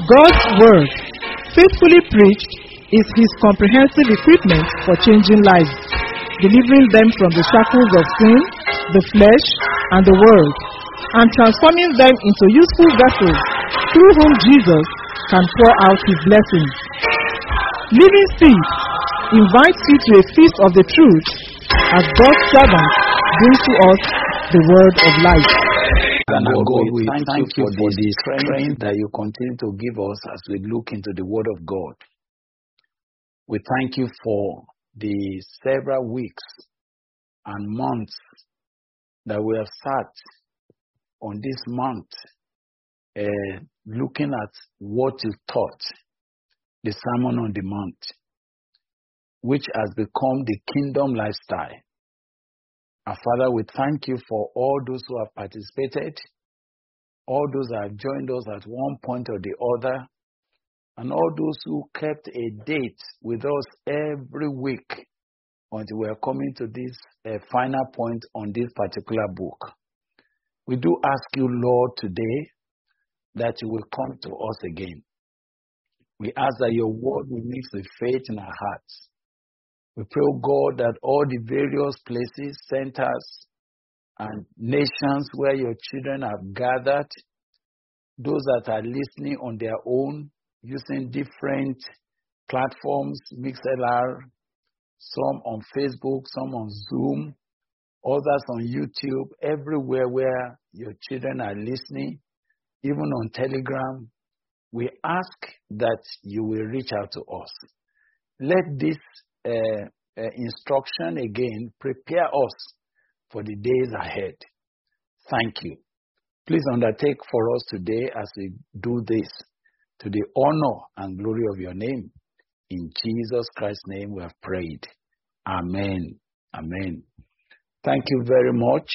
God's Word, faithfully preached, is His comprehensive equipment for changing lives, delivering them from the shackles of sin, the flesh, and the world, and transforming them into useful vessels through whom Jesus can pour out His blessings. Living Seed invites you to a feast of the truth as God's servant brings to us the word of life. And God, we thank you for the strength that you continue to give us as we look into the Word of God. We thank you for the several weeks and months that we have sat on this month, looking at what you taught, the Sermon on the Mount, which has become the kingdom lifestyle. Our Father, we thank you for all those who have participated, all those that have joined us at one point or the other, and all those who kept a date with us every week until we are coming to this final point on this particular book. We do ask you, Lord, today that you will come to us again. We ask that your word will mix with faith in our hearts. We pray, oh God, that all the various places, centers, and nations where your children have gathered, those that are listening on their own, using different platforms, MixLR, some on Facebook, some on Zoom, others on YouTube, everywhere where your children are listening, even on Telegram, we ask that you will reach out to us. Let this instruction again prepare us for the days ahead. Thank you. Please undertake for us today as we do this to the honor and glory of your name. In Jesus Christ's name we have prayed. Amen. Amen. Thank you very much.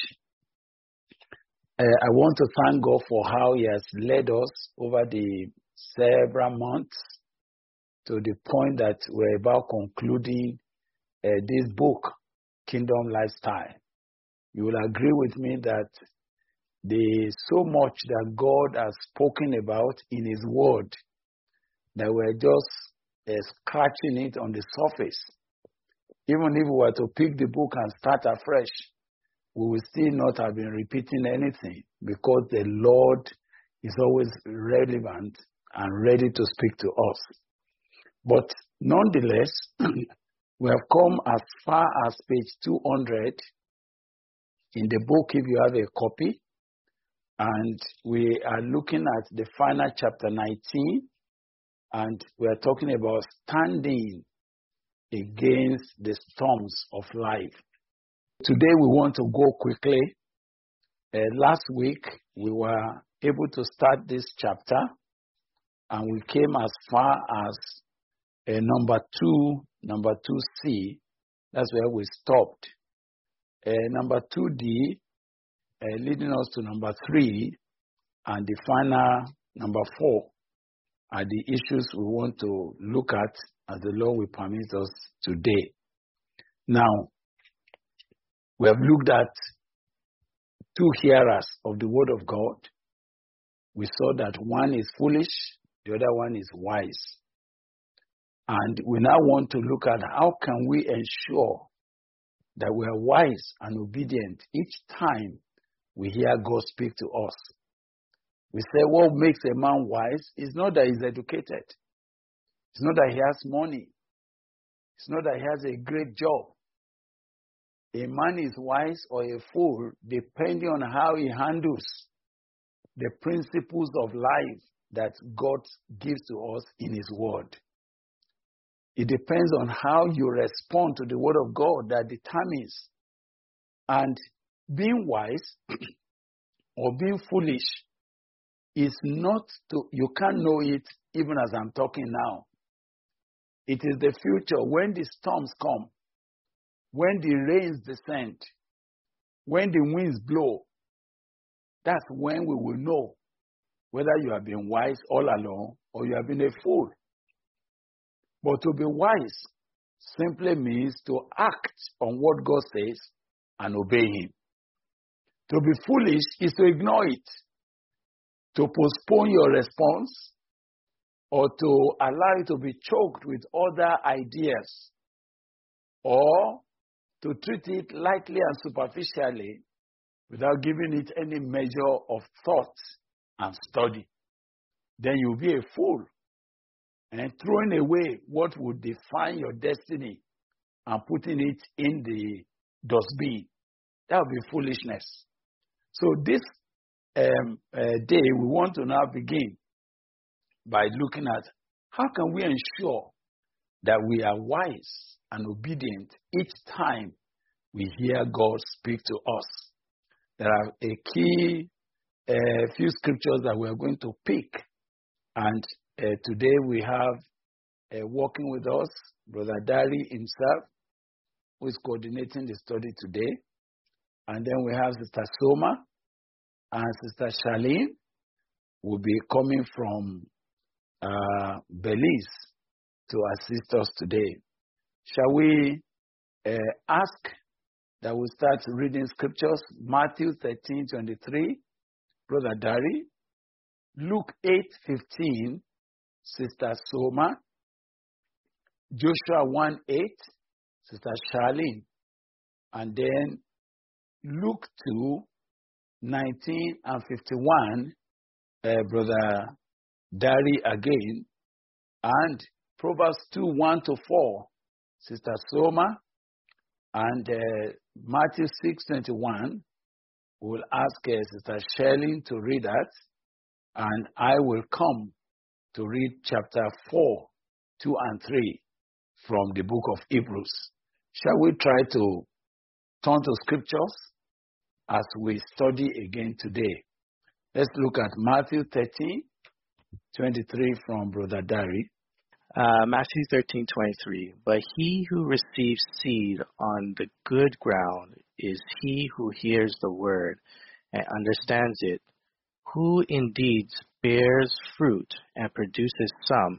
I want to thank God for how He has led us over the several months to the point that we're about concluding this book, Kingdom Lifestyle. You will agree with me that there's so much that God has spoken about in His Word that we're just scratching it on the surface. Even if we were to pick the book and start afresh, we will still not have been repeating anything because the Lord is always relevant and ready to speak to us. But nonetheless, we have come as far as page 200 in the book if you have a copy. And we are looking at the final chapter 19. And we are talking about standing against the storms of life. Today we want to go quickly. Last week we were able to start this chapter. And we came as far as number 2C, that's where we stopped. Number 2D, leading us to number 3, and the final number 4 are the issues we want to look at as the Lord will permit us today. Now, we have looked at 2 hearers of the Word of God. We saw that one is foolish, the other one is wise. And we now want to look at how can we ensure that we are wise and obedient each time we hear God speak to us. We say what makes a man wise is not that he's educated. It's not that he has money. It's not that he has a great job. A man is wise or a fool depending on how he handles the principles of life that God gives to us in His Word. It depends on how you respond to the Word of God that determines. And being wise or being foolish is not you can't know it even as I'm talking now. It is the future when the storms come, when the rains descend, when the winds blow. That's when we will know whether you have been wise all along or you have been a fool. But to be wise simply means to act on what God says and obey Him. To be foolish is to ignore it, to postpone your response, or to allow it to be choked with other ideas, or to treat it lightly and superficially without giving it any measure of thought and study, then you'll be a fool and throwing away what would define your destiny and putting it in the dustbin. That would be foolishness. So this day, we want to now begin by looking at how can we ensure that we are wise and obedient each time we hear God speak to us. There are a few scriptures that we are going to pick, and today we have working with us Brother Dari himself, who is coordinating the study today, and then we have Sister Soma and Sister Charlene will be coming from Belize to assist us today. Shall we ask that we start reading scriptures? Matthew 13:23, Brother Dari. Luke 8:15, Sister Soma. Joshua 1:8, Sister Charlene. And then Luke 2:19 and 51, Brother Dari again. And Proverbs 2:1-4, Sister Soma. And Matthew 6:21, we'll ask Sister Charlene to read that. And I will come to read chapter 4, 2 and 3 from the book of Hebrews. Shall we try to turn to scriptures as we study again today? Let's look at Matthew 13:23 from Brother Dari. Matthew 13:23. But he who receives seed on the good ground is he who hears the word and understands it, who indeed bears fruit and produces some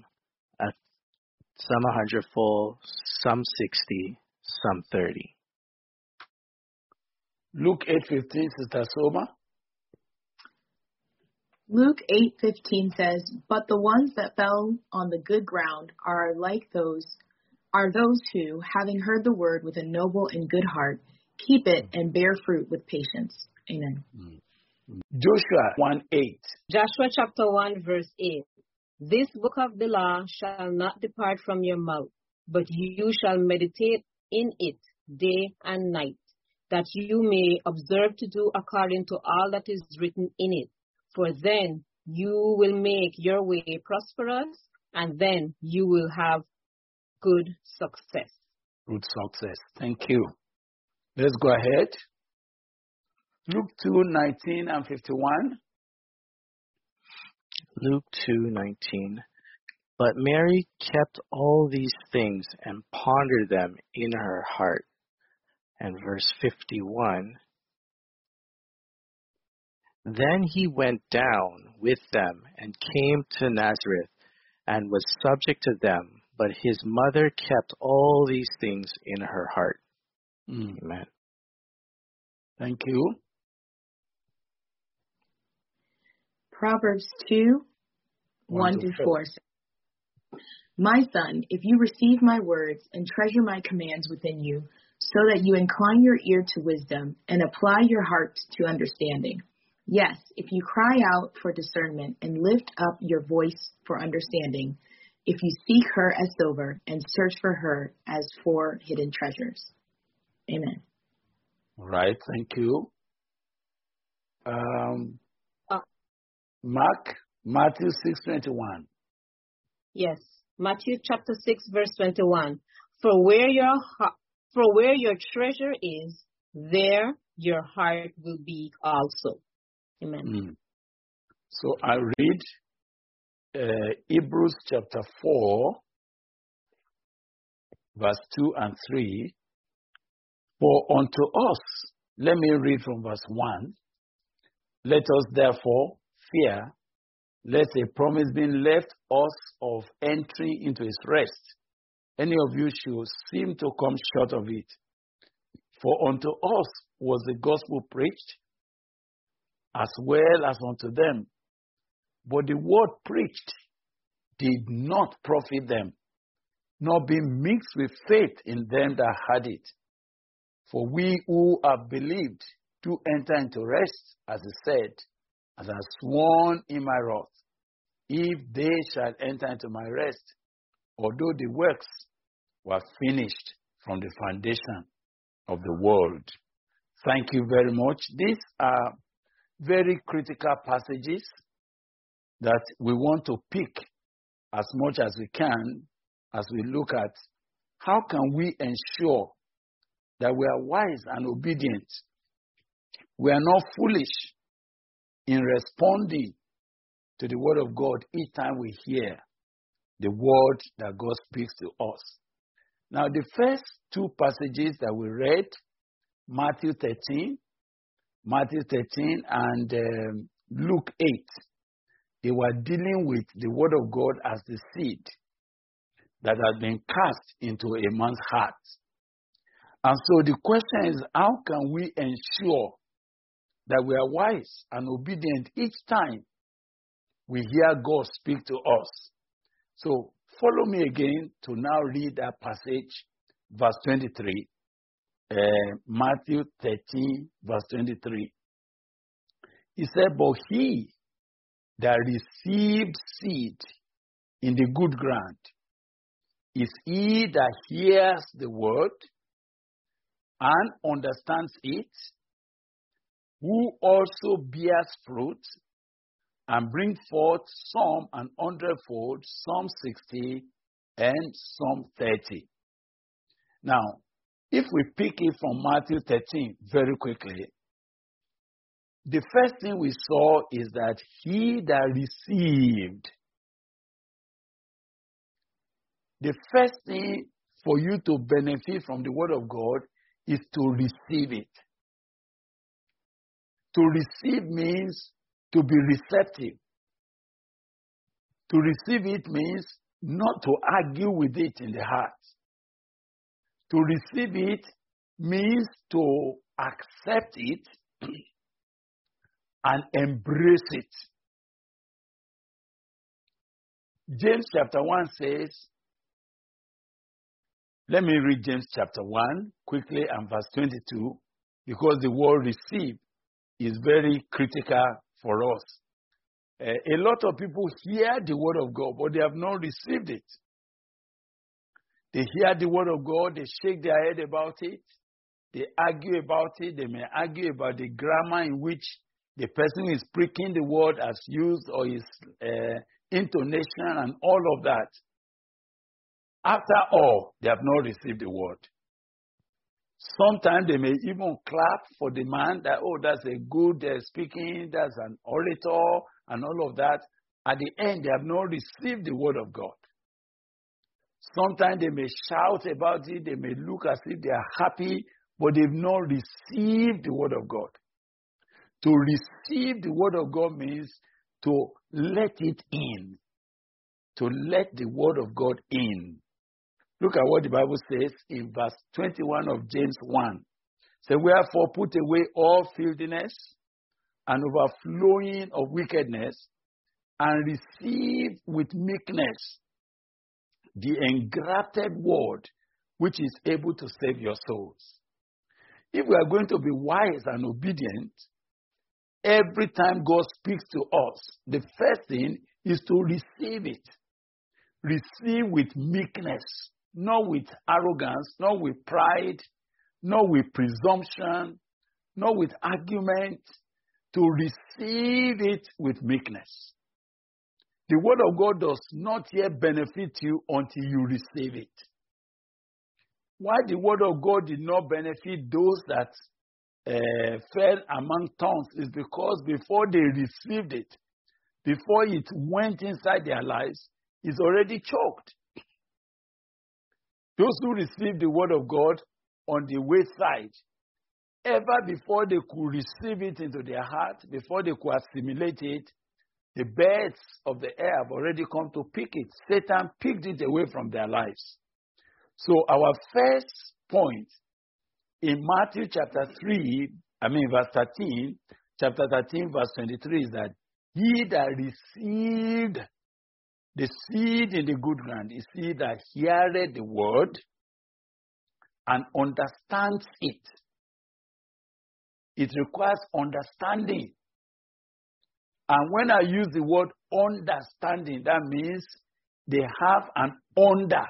100-fold, some 60, some 30. Luke 8:15, Sister Soma. Luke 8:15 says, "But the ones that fell on the good ground are those who, having heard the word with a noble and good heart, keep it and bear fruit with patience." Amen. Joshua 1:8. Joshua chapter 1 verse 8. This book of the law shall not depart from your mouth, but you shall meditate in it day and night, that you may observe to do according to all that is written in it. For then you will make your way prosperous, and then you will have good success. Good success. Thank you. Let's go ahead. Luke 2:19 and 51. Luke 2:19. But Mary kept all these things and pondered them in her heart. And verse 51. Then he went down with them and came to Nazareth and was subject to them, but his mother kept all these things in her heart. Amen. Thank you. Proverbs 2:1-4. My son, if you receive my words and treasure my commands within you, so that you incline your ear to wisdom and apply your heart to understanding. Yes, if you cry out for discernment and lift up your voice for understanding, if you seek her as silver and search for her as for hidden treasures. Amen. All right, thank you. Matthew 6:21. Yes, Matthew chapter 6 verse 21. For where your treasure is, there your heart will be also. Amen. So I read Hebrews chapter 4, verse 2 and 3. For unto us, let me read from verse 1. Let us therefore fear, lest a promise being left us of entering into his rest, any of you should seem to come short of it. For unto us was the gospel preached, as well as unto them. But the word preached did not profit them, nor be mixed with faith in them that had it. For we who have believed do enter into rest, as he said, as I have sworn in my wrath, if they shall enter into my rest, although the works were finished from the foundation of the world. Thank you very much. These are very critical passages that we want to pick as much as we can as we look at how can we ensure that we are wise and obedient. We are not foolish in responding to the word of God each time we hear the word that God speaks to us. Now, the first two passages that we read, Matthew 13 and Luke 8, they were dealing with the word of God as the seed that has been cast into a man's heart. And so the question is, how can we ensure that we are wise and obedient each time we hear God speak to us? So follow me again to now read that passage, verse 23. Matthew 13, verse 23. He said, but he that received seed in the good ground is he that hears the word and understands it, who also bears fruit and brings forth some 100-fold, some 60, and some 30. Now, if we pick it from Matthew 13 very quickly, the first thing we saw is that he that received. The first thing for you to benefit from the word of God is to receive it. To receive means to be receptive. To receive it means not to argue with it in the heart. To receive it means to accept it and embrace it. James chapter 1 says, let me read James chapter 1 quickly and verse 22, because the word receive is very critical for us. A lot of people hear the word of God, but they have not received it. They hear the word of God, they shake their head about it, they argue about it, they may argue about the grammar in which the person is speaking the word has used or his intonation and all of that. After all, they have not received the word. Sometimes they may even clap for the man that, oh, that's a good speaking, that's an orator, and all of that. At the end, they have not received the word of God. Sometimes they may shout about it, they may look as if they are happy, but they've not received the word of God. To receive the word of God means to let it in. To let the word of God in. Look at what the Bible says in verse 21 of James 1. So, wherefore put away all filthiness and overflowing of wickedness, and receive with meekness the engrafted word, which is able to save your souls. If we are going to be wise and obedient, every time God speaks to us, the first thing is to receive it. Receive with meekness. Not with arrogance, not with pride, not with presumption, not with argument, to receive it with meekness. The word of God does not yet benefit you until you receive it. Why the word of God did not benefit those that fell among thorns is because before they received it, before it went inside their lives, it's already choked. Those who received the word of God on the wayside, ever before they could receive it into their heart, before they could assimilate it, the birds of the air have already come to pick it. Satan picked it away from their lives. So our first point in Matthew chapter 13, chapter 13, verse 23 is that he that received The seed in the good ground is seed that heareth the word and understands it. It requires understanding. And when I use the word understanding, that means they have an under.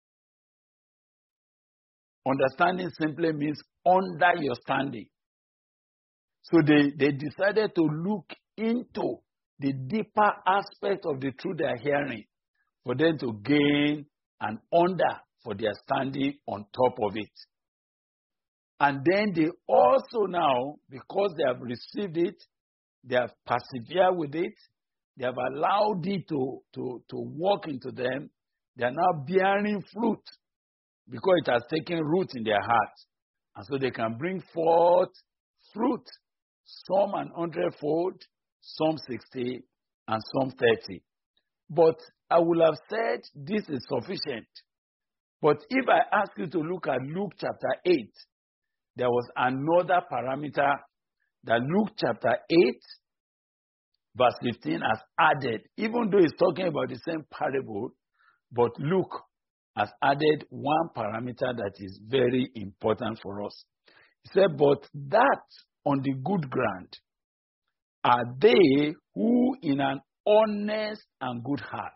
Understanding simply means under your standing. So they decided to look into the deeper aspect of the truth they are hearing for them to gain an under for their standing on top of it. And then they also now, because they have received it, they have persevered with it, they have allowed it to walk into them, they are now bearing fruit because it has taken root in their hearts. And so they can bring forth fruit, some 100-fold, some 60, and some 30. But I would have said this is sufficient. But if I ask you to look at Luke chapter 8, there was another parameter that Luke chapter 8, verse 15 has added, even though it's talking about the same parable, but Luke has added one parameter that is very important for us. He said, but that on the good ground are they who in an honest and good heart.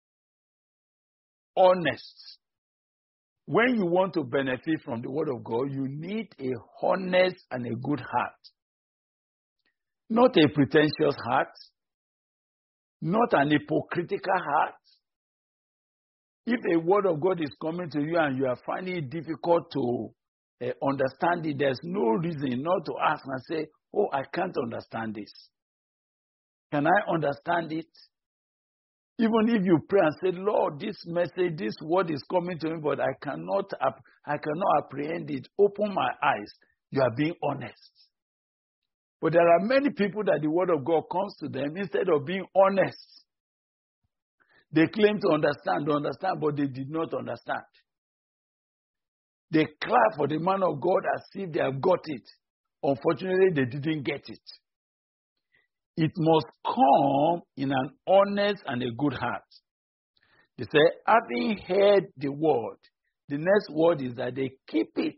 Honest. When you want to benefit from the word of God, you need a honest and a good heart. Not a pretentious heart. Not an hypocritical heart. If a word of God is coming to you and you are finding it difficult to understand it, there's no reason not to ask and say, oh, I can't understand this. Can I understand it? Even if you pray and say, Lord, this message, this word is coming to me, but I cannot apprehend it. Open my eyes. You are being honest. But there are many people that the word of God comes to them instead of being honest. They claim to understand, but they did not understand. They clap for the man of God as if they have got it. Unfortunately, they didn't get it. It must come in an honest and a good heart. They say, having heard the word, the next word is that they keep it.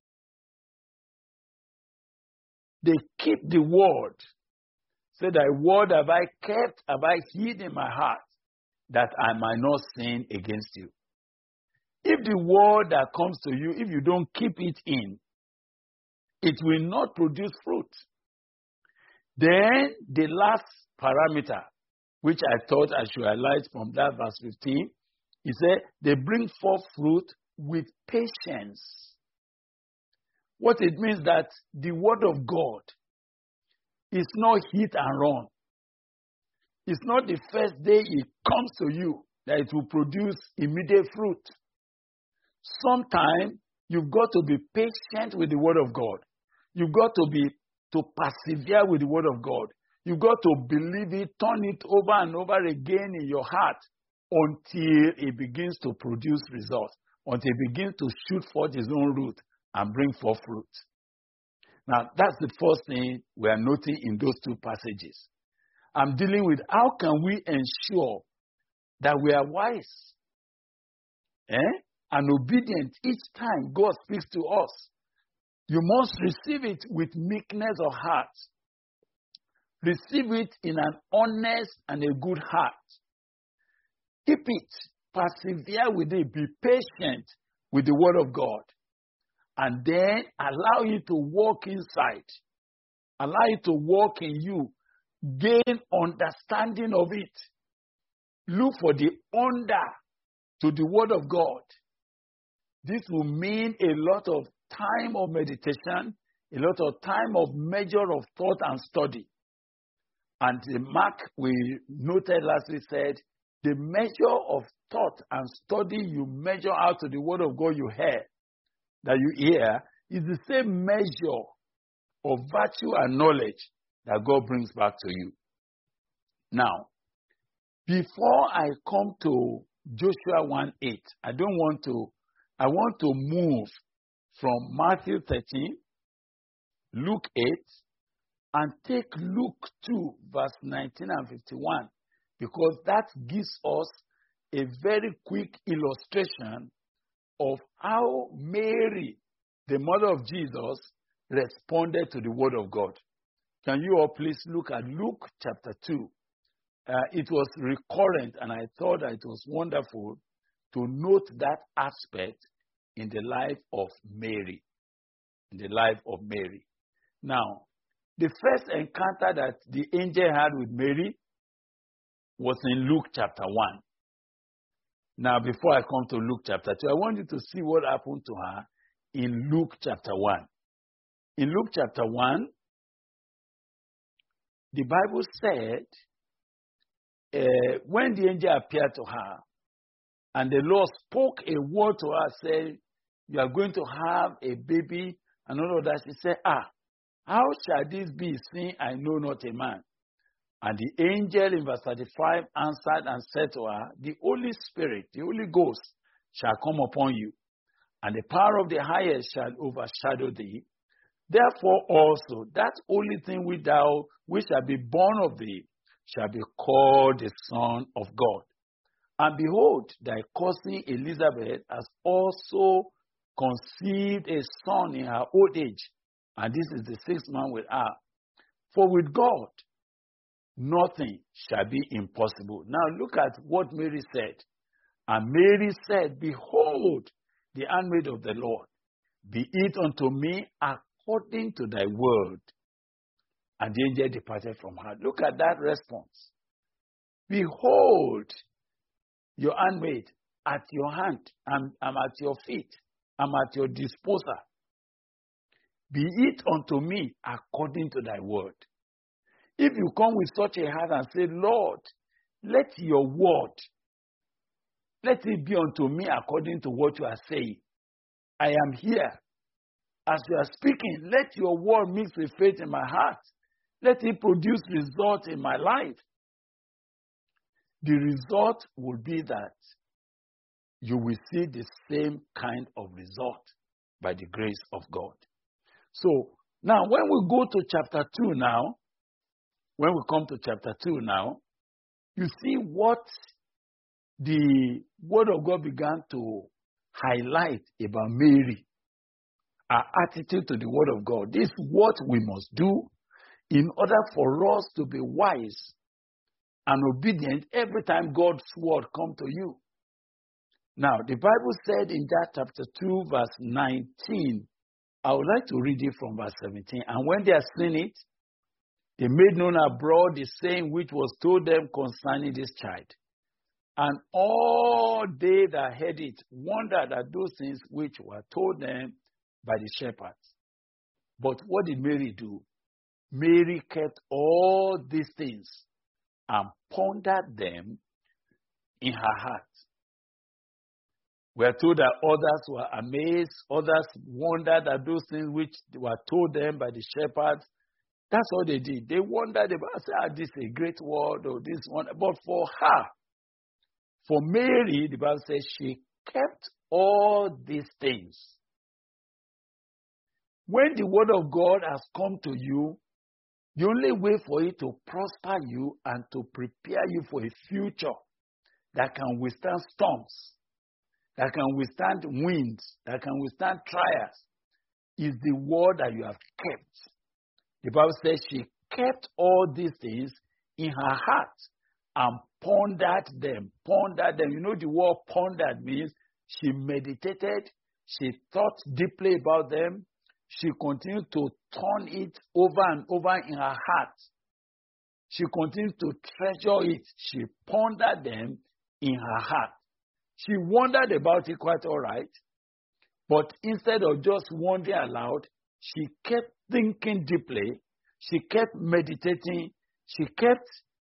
They keep the word. Say, thy word have I kept, have I hid in my heart, that I might not sin against you. If the word that comes to you, if you don't keep it in, it will not produce fruit. Then the last parameter, which I thought I should highlight from that verse 15, he said, they bring forth fruit with patience. What it means that the word of God is not hit and run. It's not the first day it comes to you that it will produce immediate fruit. Sometimes you've got to be patient with the word of God. You've got to persevere with the word of God. You've got to believe it, turn it over and over again in your heart until it begins to produce results, until it begins to shoot forth its own root and bring forth fruit. Now, that's the first thing we are noting in those two passages. I'm dealing with how can we ensure that we are wise and obedient each time God speaks to us. You must receive it with meekness of heart. Receive it in an honest and a good heart. Keep it. Persevere with it. Be patient with the word of God. And then allow it to walk inside. Allow it to walk in you. Gain understanding of it. Look for the under to the word of God. This will mean a lot of time of meditation, a lot of time of measure of thought and study. And the mark we noted last week said, the measure of thought and study you measure out to the word of God you hear is the same measure of virtue and knowledge that God brings back to you. Now, before I come to Joshua 1:8, I want to move from Matthew 13, Luke 8, and take Luke 2, verse 19 and 51, because that gives us a very quick illustration of how Mary, the mother of Jesus, responded to the word of God. Can you all please look at Luke chapter 2? It was recurrent, and I thought that it was wonderful to note that aspect in the life of Mary. In the life of Mary. Now, the first encounter that the angel had with Mary was in Luke chapter 1. Now, before I come to Luke chapter 2, I want you to see what happened to her in Luke chapter 1. In Luke chapter 1, the Bible said, when the angel appeared to her, and the Lord spoke a word to her, saying, you are going to have a baby, and all of that, she said, how shall this be, seeing I know not a man? And the angel in verse 35 answered and said to her, the Holy Spirit, the Holy Ghost, shall come upon you, and the power of the highest shall overshadow thee. Therefore also, that holy thing which shall be born of thee shall be called the Son of God. And behold, thy cousin Elizabeth has also conceived a son in her old age, and this is the 6th month with her. For with God, nothing shall be impossible. Now look at what Mary said. And Mary said, behold, the handmaid of the Lord, be it unto me according to thy word. And the angel departed from her. Look at that response. Behold, your handmaid at your hand. I'm at your feet. I'm at your disposal. Be it unto me according to thy word. If you come with such a heart and say, Lord, let your word, let it be unto me according to what you are saying. I am here. As you are speaking, let your word mix with faith in my heart. Let it produce results in my life. The result will be that you will see the same kind of result by the grace of God. So, now when we go to chapter 2 now, when we come to chapter 2 now, you see what the Word of God began to highlight about Mary, our attitude to the Word of God. This is what we must do in order for us to be wise and obedient every time God's Word comes to you. Now, the Bible said in that chapter 2, verse 19, I would like to read it from verse 17. And when they had seen it, they made known abroad the saying which was told them concerning this child. And all they that heard it wondered at those things which were told them by the shepherds. But what did Mary do? Mary kept all these things and pondered them in her heart. We are told that others were amazed, others wondered at those things which were told them by the shepherds. That's all they did. They wondered about, this is a great word or this one. But for her, for Mary, the Bible says she kept all these things. When the word of God has come to you, the only way for it to prosper you and to prepare you for a future that can withstand storms, that can withstand winds, that can withstand trials, is the word that you have kept. The Bible says she kept all these things in her heart and pondered them. Pondered them. You know the word pondered means she meditated, she thought deeply about them, she continued to turn it over and over in her heart. She continued to treasure it. She pondered them in her heart. She wondered about it quite all right, but instead of just wondering aloud, she kept thinking deeply, she kept meditating, she kept,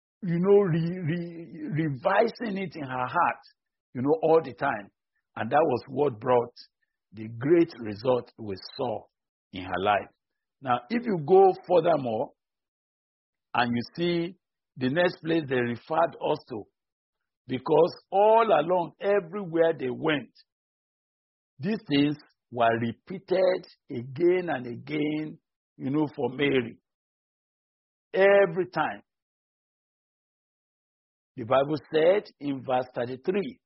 revising it in her heart, all the time. And that was what brought the great result we saw in her life. Now, if you go furthermore, and you see the next place they referred us to, because all along, everywhere they went, these things were repeated again and again, for Mary. Every time. The Bible said in verse 33,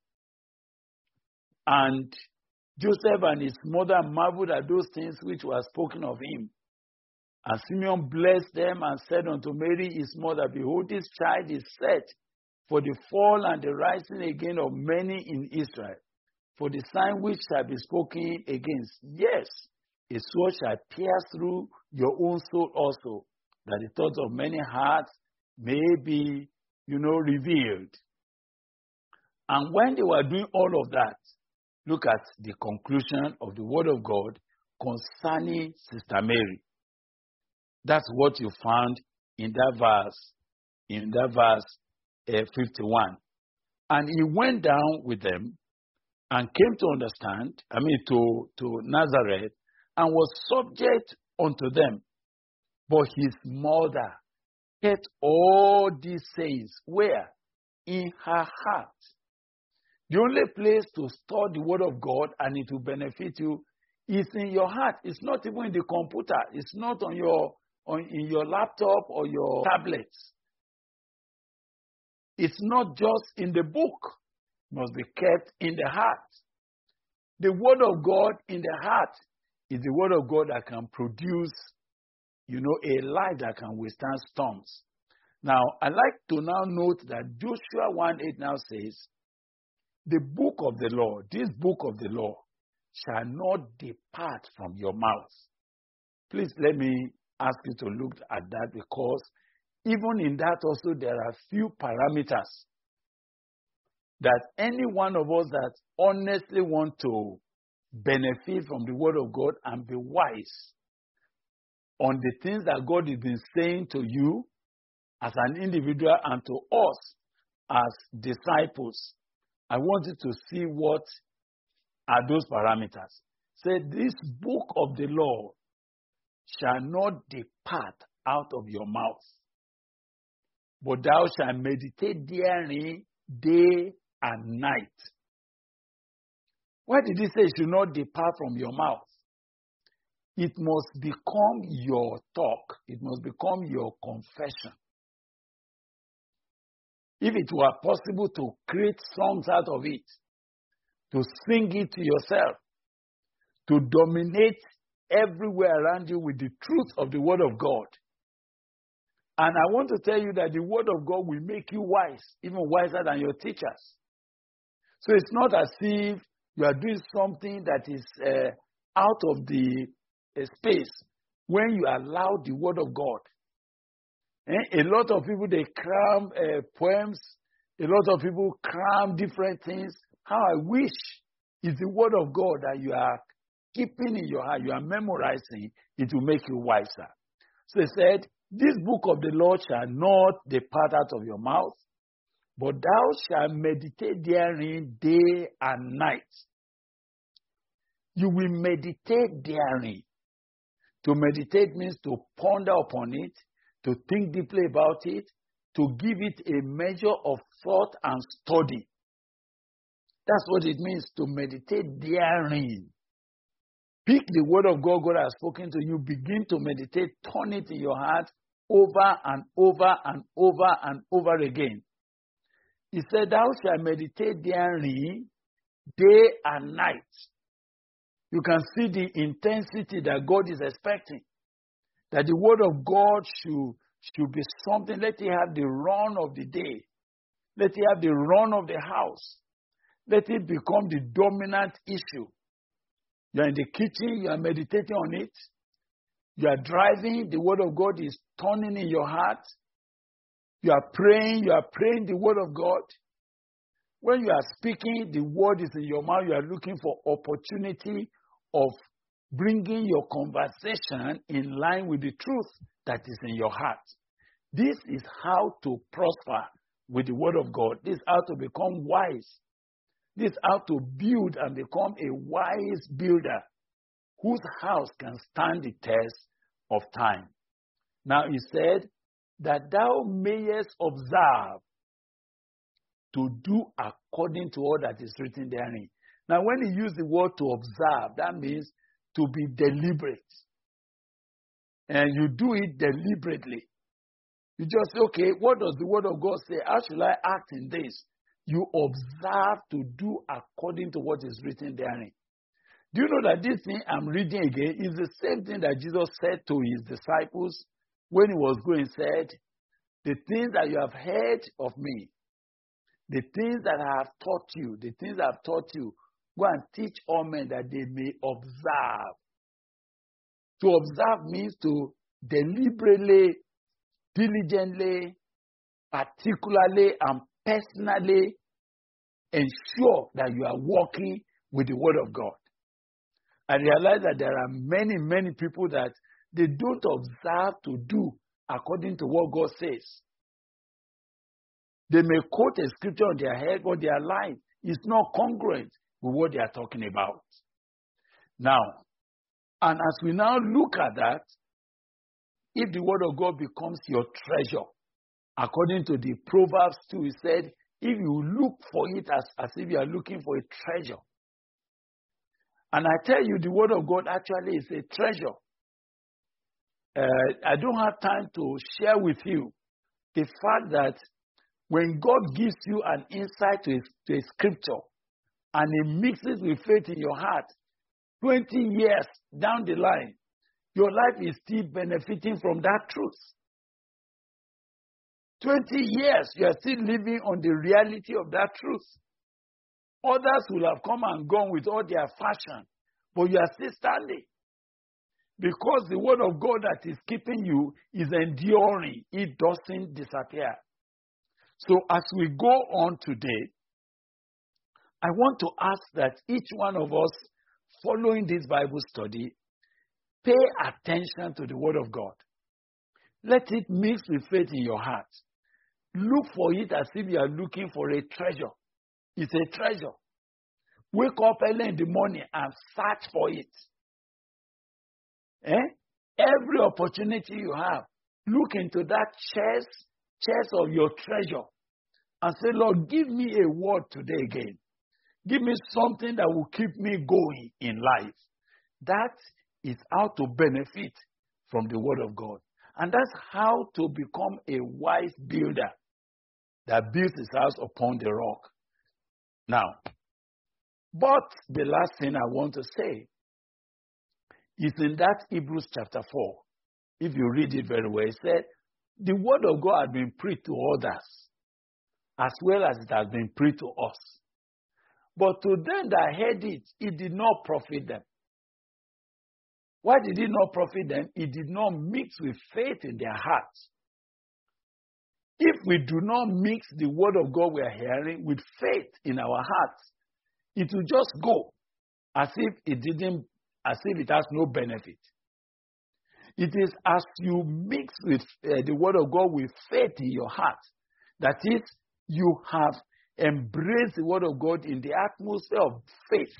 and Joseph and his mother marveled at those things which were spoken of him. And Simeon blessed them and said unto Mary his mother, behold, this child is set for the fall and the rising again of many in Israel, for the sign which shall be spoken against. Yes, a sword shall pierce through your own soul also, that the thoughts of many hearts may be, revealed. And when they were doing all of that, look at the conclusion of the word of God concerning Sister Mary. That's what you found in that verse 51. And he went down with them and came to understand, to Nazareth, and was subject unto them. But his mother kept all these sayings, where? In her heart. The only place to store the word of God and it will benefit you is in your heart. It's not even in the computer. It's not in your laptop or your tablets. It's not just in the book. It must be kept in the heart. The word of God in the heart is the word of God that can produce, a life that can withstand storms. Now, I like to now note that Joshua 1:8 now says, the book of the law, this book of the law, shall not depart from your mouth. Please let me ask you to look at that, because even in that also there are few parameters that any one of us that honestly want to benefit from the word of God and be wise on the things that God has been saying to you as an individual and to us as disciples. I want you to see what are those parameters. Say, this book of the law shall not depart out of your mouth, but thou shalt meditate therein day and night. Why did he say it should not depart from your mouth? It must become your talk. It must become your confession. If it were possible to create songs out of it, to sing it to yourself, to dominate everywhere around you with the truth of the word of God. And I want to tell you that the word of God will make you wise, even wiser than your teachers. So it's not as if you are doing something that is out of the space when you allow the word of God. A lot of people, they cram poems. A lot of people cram different things. How I wish is the word of God that you are keeping in your heart, you are memorizing, it will make you wiser. So he said, this book of the Lord shall not depart out of your mouth, but thou shalt meditate therein day and night. You will meditate therein. To meditate means to ponder upon it, to think deeply about it, to give it a measure of thought and study. That's what it means to meditate therein. Pick the word of God God has spoken to you. Begin to meditate. Turn it in your heart over and over and over and over again. He said, thou shalt meditate therein day and night. You can see the intensity that God is expecting. That the word of God should be something. Let it have the run of the day. Let it have the run of the house. Let it become the dominant issue. You are in the kitchen, you are meditating on it. You are driving, the word of God is turning in your heart. You are praying the word of God. When you are speaking, the word is in your mouth. You are looking for opportunity of bringing your conversation in line with the truth that is in your heart. This is how to prosper with the word of God. This is how to become wise. This is how to build and become a wise builder whose house can stand the test of time. Now he said that thou mayest observe to do according to all that is written therein. Now when he used the word to observe, that means to be deliberate. And you do it deliberately. You just say, okay, what does the word of God say? How should I act in this? You observe to do according to what is written therein. Do you know that this thing I'm reading again is the same thing that Jesus said to his disciples when he was going? He said, the things that you have heard of me, the things that I have taught you, the things I have taught you, go and teach all men that they may observe. To observe means to deliberately, diligently, particularly, and personally ensure that you are walking with the word of God. I realize that there are many, many people that they don't observe to do according to what God says. They may quote a scripture on their head, but their life is not congruent with what they are talking about. Now, and as we now look at that, if the word of God becomes your treasure, according to the Proverbs 2, he said, if you look for it as if you are looking for a treasure. And I tell you, the word of God actually is a treasure. I don't have time to share with you the fact that when God gives you an insight to a scripture and He mixes with faith in your heart, 20 years down the line, your life is still benefiting from that truth. 20 years, you are still living on the reality of that truth. Others will have come and gone with all their fashion, but you are still standing. Because the word of God that is keeping you is enduring. It doesn't disappear. So as we go on today, I want to ask that each one of us following this Bible study, pay attention to the word of God. Let it mix with faith in your heart. Look for it as if you are looking for a treasure. It's a treasure. Wake up early in the morning and search for it. Every opportunity you have, look into that chest of your treasure and say, Lord, give me a word today again. Give me something that will keep me going in life. That is how to benefit from the word of God. And that's how to become a wise builder that builds his house upon the rock. Now, but the last thing I want to say is in that Hebrews chapter 4. If you read it very well, it said, the word of God had been preached to others as well as it has been preached to us. But to them that heard it, it did not profit them. Why did it not profit them? It did not mix with faith in their hearts. If we do not mix the word of God we are hearing with faith in our hearts, it will just go as if it has no benefit. It is as you mix with the word of God with faith in your heart, that is, you have embraced the word of God in the atmosphere of faith.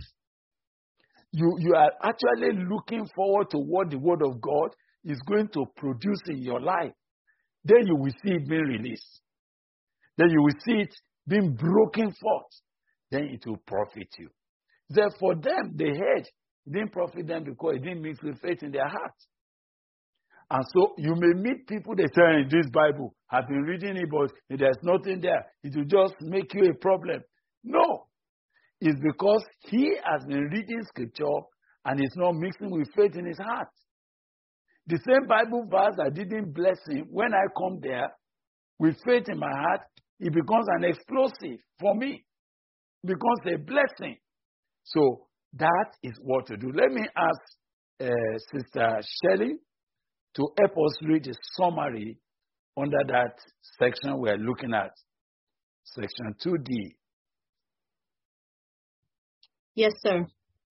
You are actually looking forward to what the word of God is going to produce in your life. Then you will see it being released. Then you will see it being broken forth. Then it will profit you. Therefore, them, they heard. It didn't profit them because it didn't mix with faith in their heart. And so you may meet people that say, in this Bible, I've been reading it, but there's nothing there. It will just make you a problem. No. It's because he has been reading scripture and it's not mixing with faith in his heart. The same Bible verse that didn't bless him, when I come there with faith in my heart, it becomes an explosive for me. It becomes a blessing. So that is what to do. Let me ask Sister Shelley to help us read a summary under that section we're looking at. Section 2D. Yes, sir.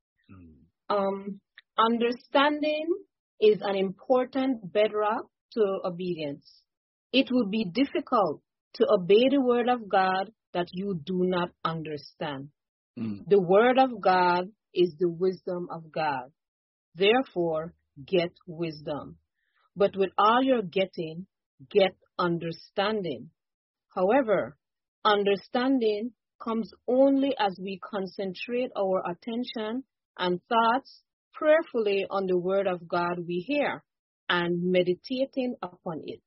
Understanding is an important bedrock to obedience. It would be difficult to obey the word of God that you do not understand. The word of God is the wisdom of God. Therefore, get wisdom. But with all you're getting, get understanding. However, understanding comes only as we concentrate our attention and thoughts prayerfully on the word of God we hear and meditating upon it.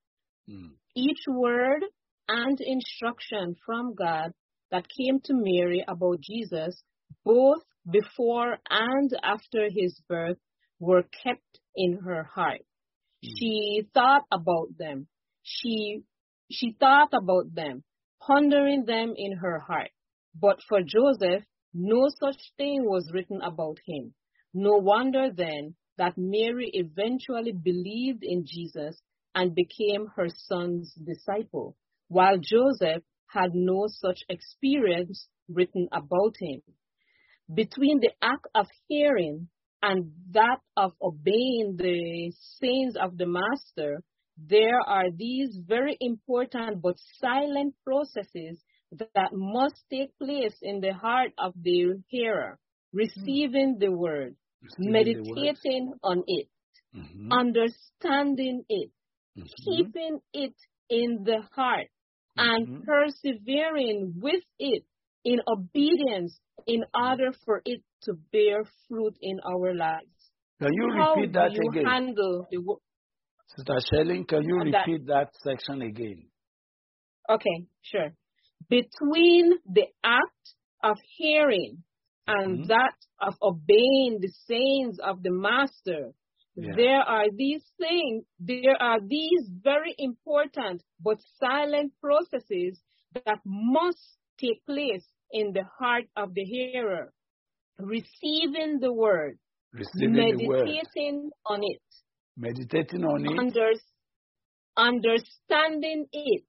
Each word and instruction from God that came to Mary about Jesus, both before and after his birth, were kept in her heart. She thought about them. She thought about them, pondering them in her heart. But for Joseph, no such thing was written about him. No wonder then that Mary eventually believed in Jesus and became her son's disciple, while Joseph had no such experience written about him. Between the act of hearing and that of obeying the sayings of the Master, there are these very important but silent processes that must take place in the heart of the hearer, receiving the word, meditating on it, understanding it, keeping it in the heart, and persevering with it in obedience in order for it to bear fruit in our lives. Can you repeat that again? Handle the Sister Shelling, can you repeat that section again? Okay, sure. Between the act of hearing and that of obeying the sayings of the Master, there are these very important but silent processes that must take place in the heart of the hearer. Receiving the word, meditating on it, understanding it,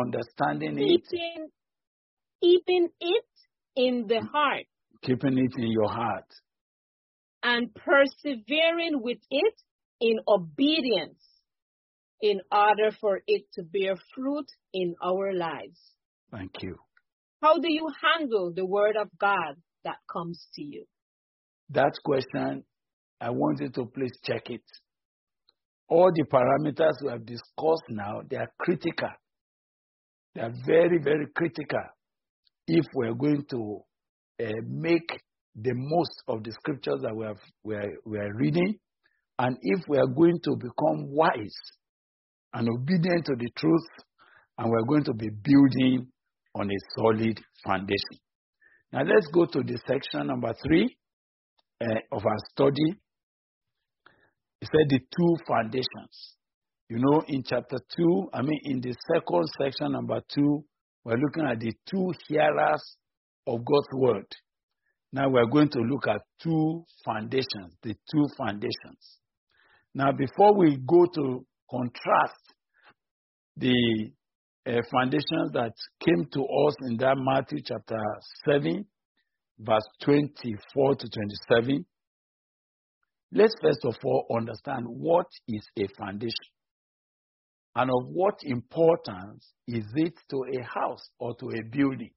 keeping it in the heart, keeping it in your heart, and persevering with it in obedience in order for it to bear fruit in our lives. Thank you. How do you handle the word of God that comes to you? That question, I want you to please check it. All the parameters we have discussed now, they are critical. They are very, very critical if we're going to make the most of the scriptures that we are reading, and if we are going to become wise and obedient to the truth, and we're going to be building on a solid foundation. Now let's go to the section number 3 of our study. It said the two foundations. You know, in chapter 2, in the second section, number 2, we're looking at the two hearers of God's word. Now we're going to look at two foundations, the two foundations. Now, before we go to contrast the foundations that came to us in that Matthew chapter 7, verse 24 to 27, let's first of all understand what is a foundation and of what importance is it to a house or to a building.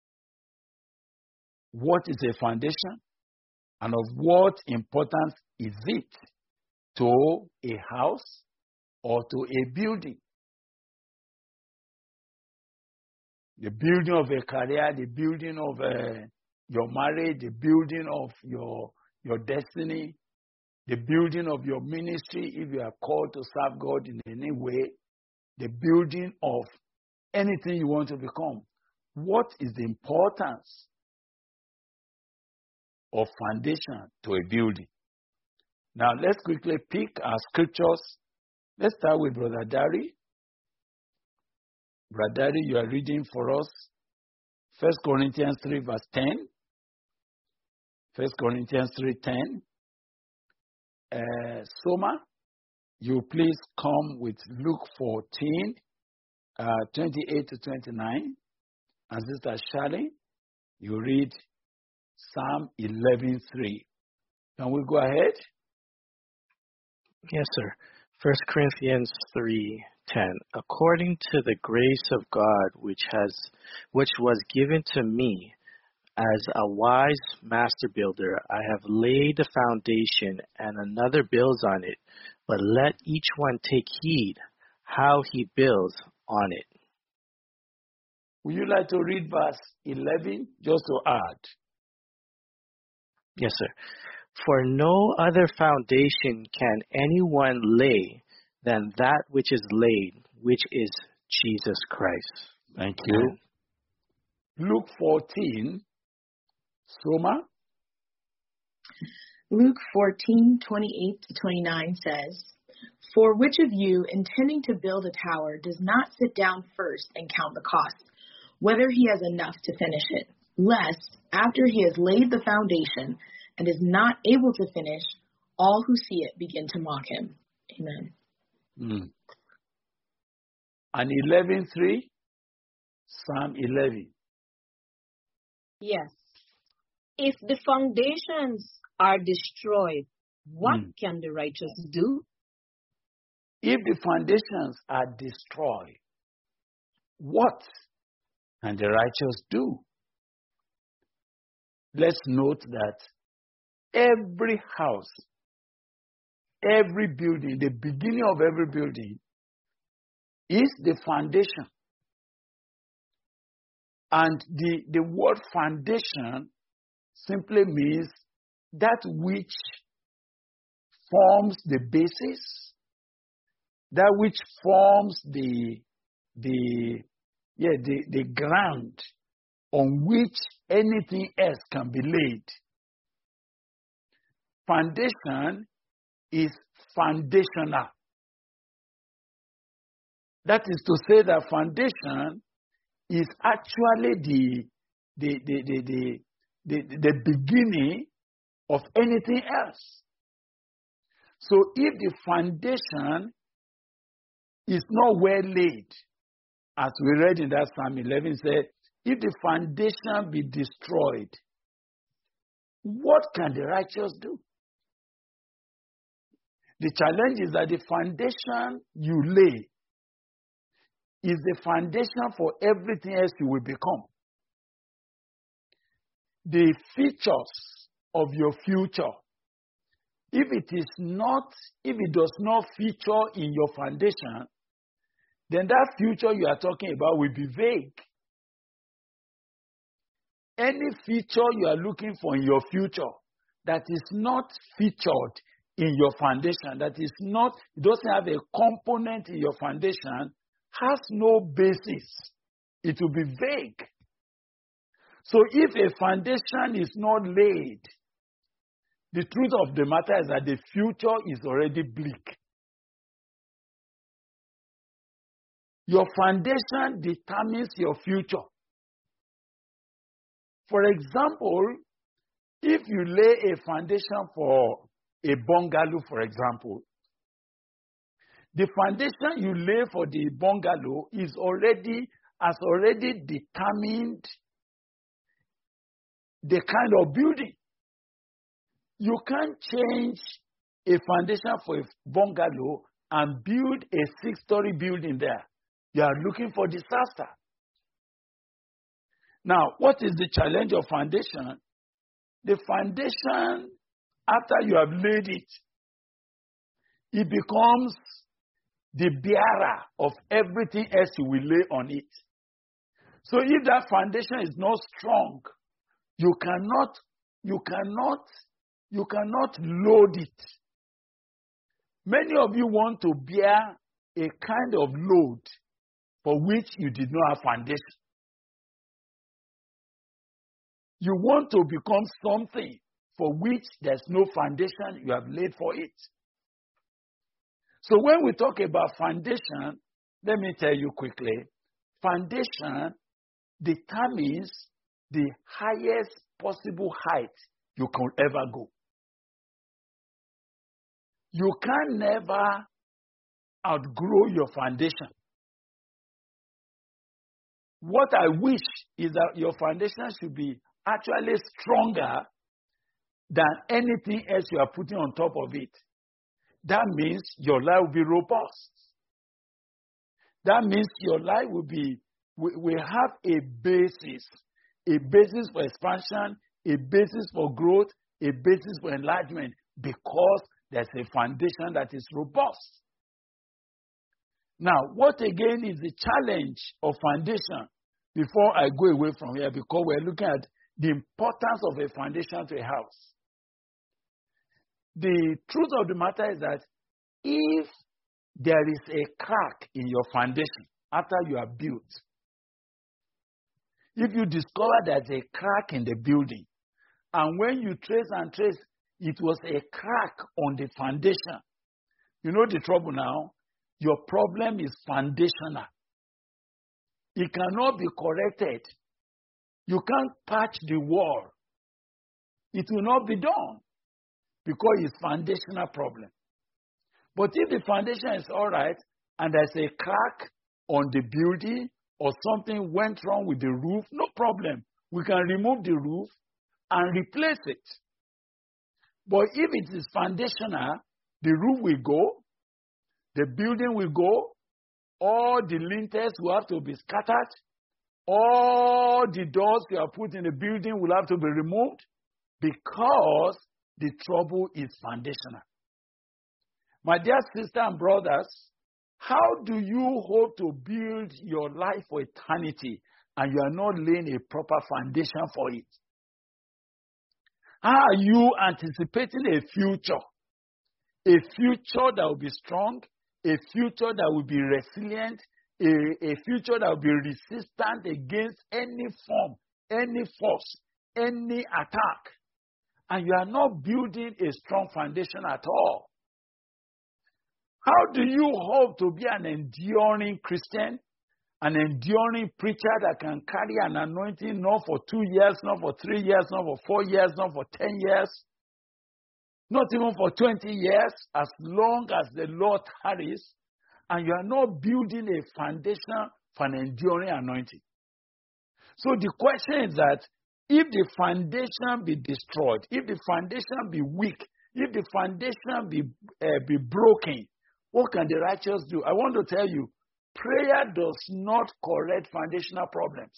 What is a foundation and of what importance is it to a house or to a building? The building of a career, the building of your marriage, the building of your destiny, the building of your ministry, if you are called to serve God in any way, the building of anything you want to become. What is the importance of foundation to a building? Now, let's quickly pick our scriptures. Let's start with Brother Dari. Brother Dari, you are reading for us 1 Corinthians 3, verse 10. 1 Corinthians 3:10. Soma, you please come with Luke 14, 28 to 29. And Sister Shirley, you read Psalm 11:3. Can we go ahead? Yes, sir. 1 Corinthians 3:10. According to the grace of God which was given to me, as a wise master builder, I have laid the foundation, and another builds on it. But let each one take heed how he builds on it. Would you like to read verse 11 just to add? Yes, sir. For no other foundation can anyone lay than that which is laid, which is Jesus Christ. Thank you. Luke 14, Soma. Luke 14:28-29 says, "For which of you, intending to build a tower, does not sit down first and count the cost, whether he has enough to finish it, lest, after he has laid the foundation and is not able to finish, all who see it begin to mock him." Amen. And 11:3, Psalm 11. Yes. If the foundations are destroyed, what can the righteous do? If the foundations are destroyed, what can the righteous do? Let's note that every house, every building, the beginning of every building is the foundation. And the word foundation simply means that which forms the basis, that which forms the ground on which anything else can be laid. Foundation is foundational. That is to say that foundation is actually the beginning of anything else. So if the foundation is not well laid, as we read in that Psalm 11, said, if the foundation be destroyed, what can the righteous do? The challenge is that the foundation you lay is the foundation for everything else you will become. The features of your future, if it does not feature in your foundation, then that future you are talking about will be vague. Any feature you are looking for in your future that is not featured in your foundation, that is not, it doesn't have a component in your foundation, has no basis. It will be vague. So if a foundation is not laid, the truth of the matter is that the future is already bleak. Your foundation determines your future. For example, if you lay a foundation for a bungalow, for example, the foundation you lay for the bungalow has already determined the kind of building. You can't change a foundation for a bungalow and build a 6-story building there. You are looking for disaster. Now, what is the challenge of foundation? The foundation, after you have laid it, it becomes the bearer of everything else you will lay on it. So if that foundation is not strong, you cannot load it. Many of you want to bear a kind of load for which you did not have foundation. You want to become something for which there's no foundation you have laid for it. So when we talk about foundation, let me tell you quickly, foundation determines the highest possible height you can ever go. You can never outgrow your foundation. What I wish is that your foundation should be actually stronger than anything else you are putting on top of it. That means your life will be robust. That means your life will have a basis for expansion, a basis for growth, a basis for enlargement, because there's a foundation that is robust. Now, what again is the challenge of foundation? Before I go away from here, because we're looking at the importance of a foundation to a house. The truth of the matter is that if there is a crack in your foundation after you are built. If you discover there's a crack in the building, and when you trace, it was a crack on the foundation. You know the trouble now? Your problem is foundational. It cannot be corrected. You can't patch the wall. It will not be done because it's foundational problem. But if the foundation is all right and there's a crack on the building or something went wrong with the roof, no problem. We can remove the roof and replace it. But if it is foundational, the roof will go, the building will go, all the lintels will have to be scattered, all the doors you have put in the building will have to be removed because the trouble is foundational. My dear sisters and brothers, how do you hope to build your life for eternity and you are not laying a proper foundation for it? How are you anticipating a future? A future that will be strong, a future that will be resilient, a future that will be resistant against any form, any force, any attack. And you are not building a strong foundation at all. How do you hope to be an enduring Christian, an enduring preacher that can carry an anointing not for 2 years, not for 3 years, not for 4 years, not for 10 years, not even for 20 years, as long as the Lord tarries, and you are not building a foundation for an enduring anointing? So the question is that if the foundation be destroyed, if the foundation be weak, if the foundation be broken, what can the righteous do? I want to tell you, prayer does not correct foundational problems.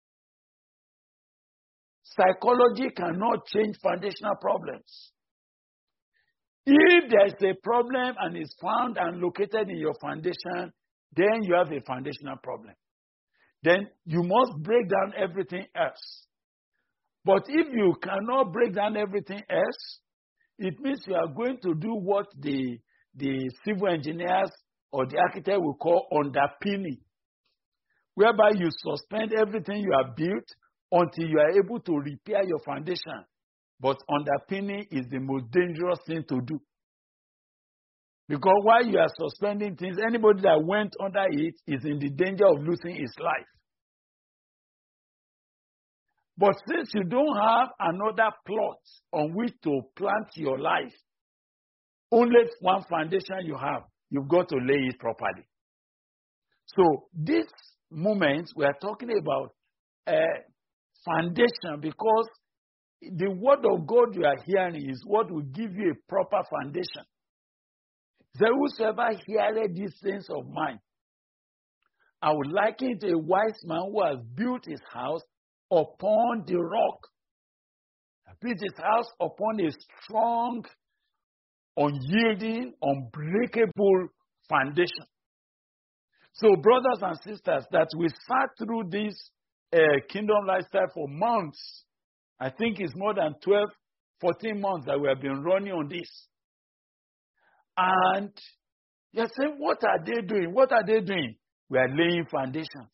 Psychology cannot change foundational problems. If there's a problem and it's found and located in your foundation, then you have a foundational problem. Then you must break down everything else. But if you cannot break down everything else, it means you are going to do what the civil engineers or the architect will call underpinning, whereby you suspend everything you have built until you are able to repair your foundation. But underpinning is the most dangerous thing to do. Because while you are suspending things, anybody that went under it is in the danger of losing his life. But since you don't have another plot on which to plant your life, only one foundation you have, you've got to lay it properly. So this moment, we are talking about foundation, because the word of God you are hearing is what will give you a proper foundation. So whosoever heareth these things of mine, I would liken it to a wise man who has built his house upon the rock. Built his house upon a strong, unyielding, unbreakable foundation. So, brothers and sisters, that we sat through this kingdom lifestyle for months. I think it's more than 12, 14 months that we have been running on this. And you're saying, what are they doing? What are they doing? We are laying foundations.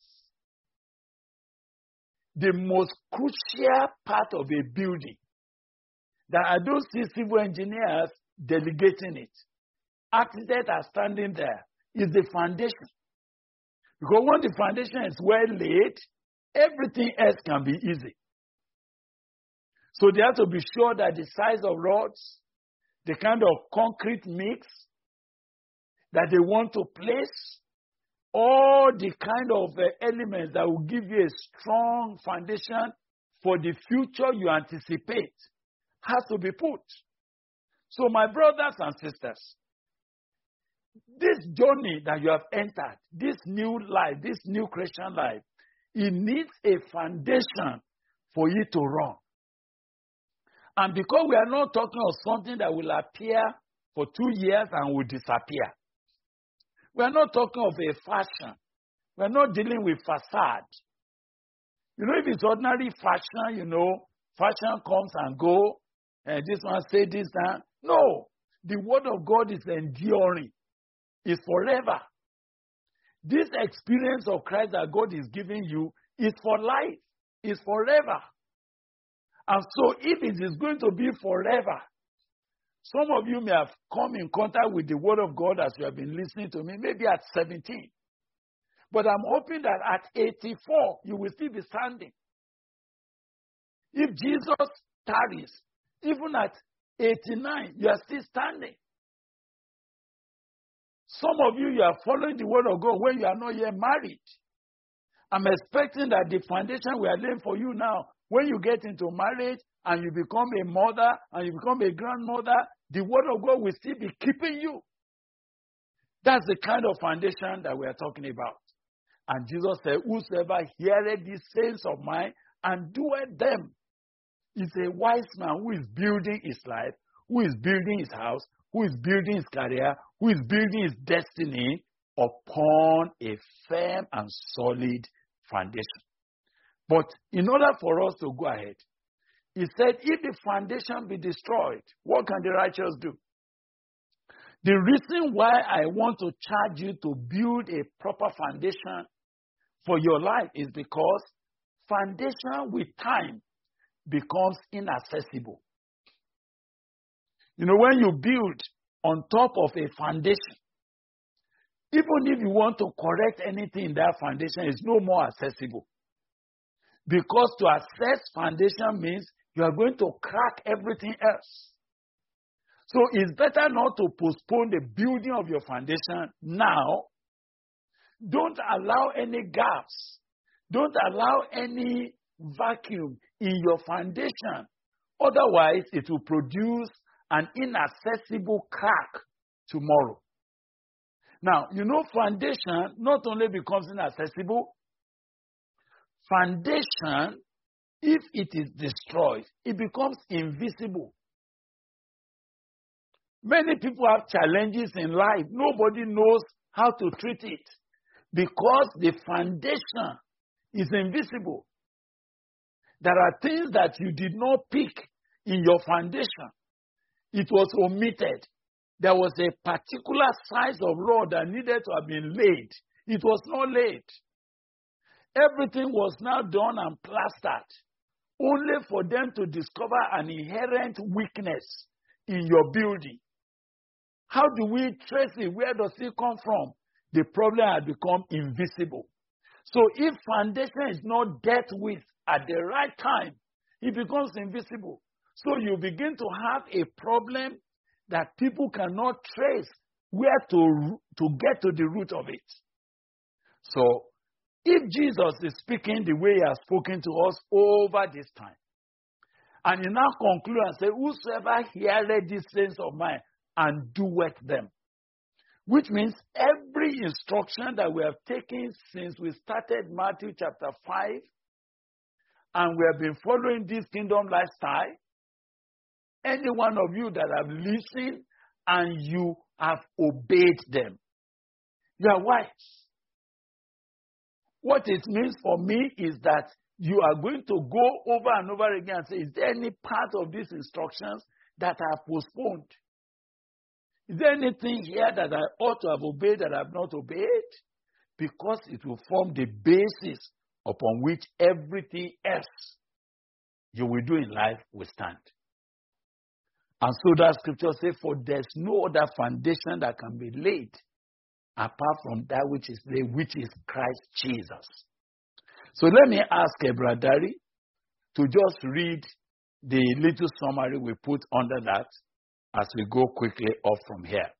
The most crucial part of a building that I don't see civil engineers delegating it. Architects are standing there is the foundation. Because when the foundation is well laid, everything else can be easy. So they have to be sure that the size of rods, the kind of concrete mix that they want to place, all the kind of elements that will give you a strong foundation for the future you anticipate has to be put. So my brothers and sisters, this journey that you have entered, this new life, this new Christian life, it needs a foundation for you to run. And because we are not talking of something that will appear for 2 years and will disappear. We are not talking of a fashion. We are not dealing with facade. You know, if it's ordinary fashion, you know, fashion comes and goes, and this one say this, that. No, the word of God is enduring. is forever. This experience of Christ that God is giving you is for life, is forever. And so if it is going to be forever, some of you may have come in contact with the word of God as you have been listening to me, maybe at 17. But I'm hoping that at 84, you will still be standing. If Jesus tarries, even at 89, you are still standing. Some of you, you are following the word of God when you are not yet married. I'm expecting that the foundation we are laying for you now, when you get into marriage and you become a mother and you become a grandmother, the word of God will still be keeping you. That's the kind of foundation that we are talking about. And Jesus said, whosoever heareth these sayings of mine and doeth them is a wise man who is building his life, who is building his house, who is building his career, who is building his destiny upon a firm and solid foundation. But in order for us to go ahead, he said, if the foundation be destroyed, what can the righteous do? The reason why I want to charge you to build a proper foundation for your life is because foundation with time becomes inaccessible. You know, when you build on top of a foundation, even if you want to correct anything in that foundation, it's no more accessible. Because to access foundation means you are going to crack everything else. So it's better not to postpone the building of your foundation now. Don't allow any gaps. Don't allow any vacuum in your foundation. Otherwise, it will produce an inaccessible crack tomorrow. Now, you know, foundation not only becomes inaccessible, foundation, if it is destroyed, it becomes invisible. Many people have challenges in life. Nobody knows how to treat it because the foundation is invisible. There are things that you did not pick in your foundation. It was omitted. There was a particular size of road that needed to have been laid. It was not laid. Everything was now done and plastered, only for them to discover an inherent weakness in your building. How do we trace it? Where does it come from? The problem had become invisible. So if foundation is not dealt with at the right time, it becomes invisible. So you begin to have a problem that people cannot trace where to get to the root of it. So if Jesus is speaking the way he has spoken to us over this time, and he now concludes and says, whosoever heareth these sayings of mine and doeth them, which means every instruction that we have taken since we started Matthew chapter 5, and we have been following this kingdom lifestyle, any one of you that have listened and you have obeyed them, you are wise. What it means for me is that you are going to go over and over again and say, is there any part of these instructions that I have postponed? Is there anything here that I ought to have obeyed that I have not obeyed? Because it will form the basis upon which everything else you will do in life will stand. And so that scripture says, for there's no other foundation that can be laid apart from that which is laid, which is Christ Jesus. So let me ask Brother Dari to just read the little summary we put under that as we go quickly off from here.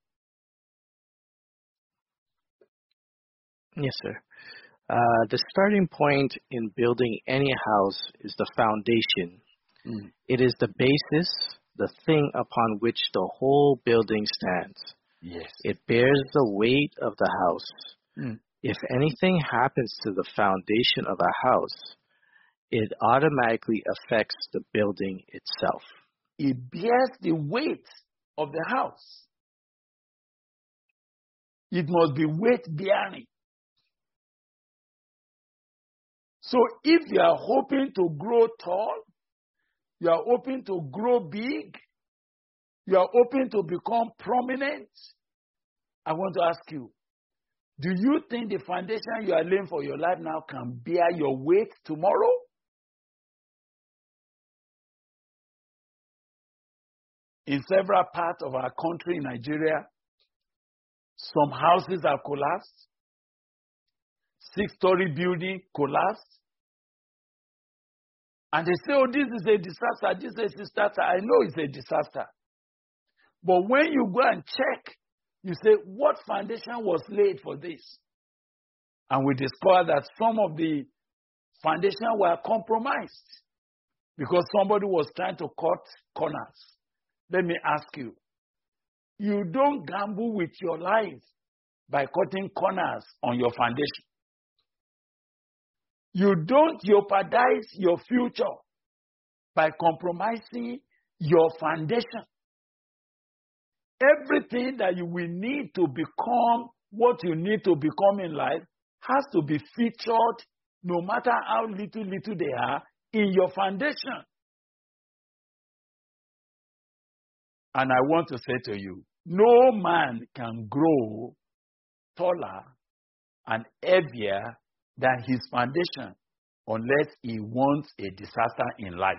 Yes, sir. The starting point in building any house is the foundation. It is the basis, the thing upon which the whole building stands. Yes. It bears the weight of the house. If anything happens to the foundation of a house, it automatically affects the building itself. It bears the weight of the house. It must be weight bearing. So if you are hoping to grow tall, you are hoping to grow big, you are hoping to become prominent, I want to ask you, do you think the foundation you are laying for your life now can bear your weight tomorrow? In several parts of our country, in Nigeria, some houses have collapsed. 6-story building collapsed. And they say, oh, this is a disaster, this is a disaster. I know it's a disaster. But when you go and check, you say, what foundation was laid for this? And we discover that some of the foundations were compromised because somebody was trying to cut corners. Let me ask you, you don't gamble with your life by cutting corners on your foundation. You don't jeopardize your future by compromising your foundation. Everything that you will need to become what you need to become in life has to be featured, no matter how little they are, in your foundation. And I want to say to you, no man can grow taller and heavier than his foundation unless he wants a disaster in life.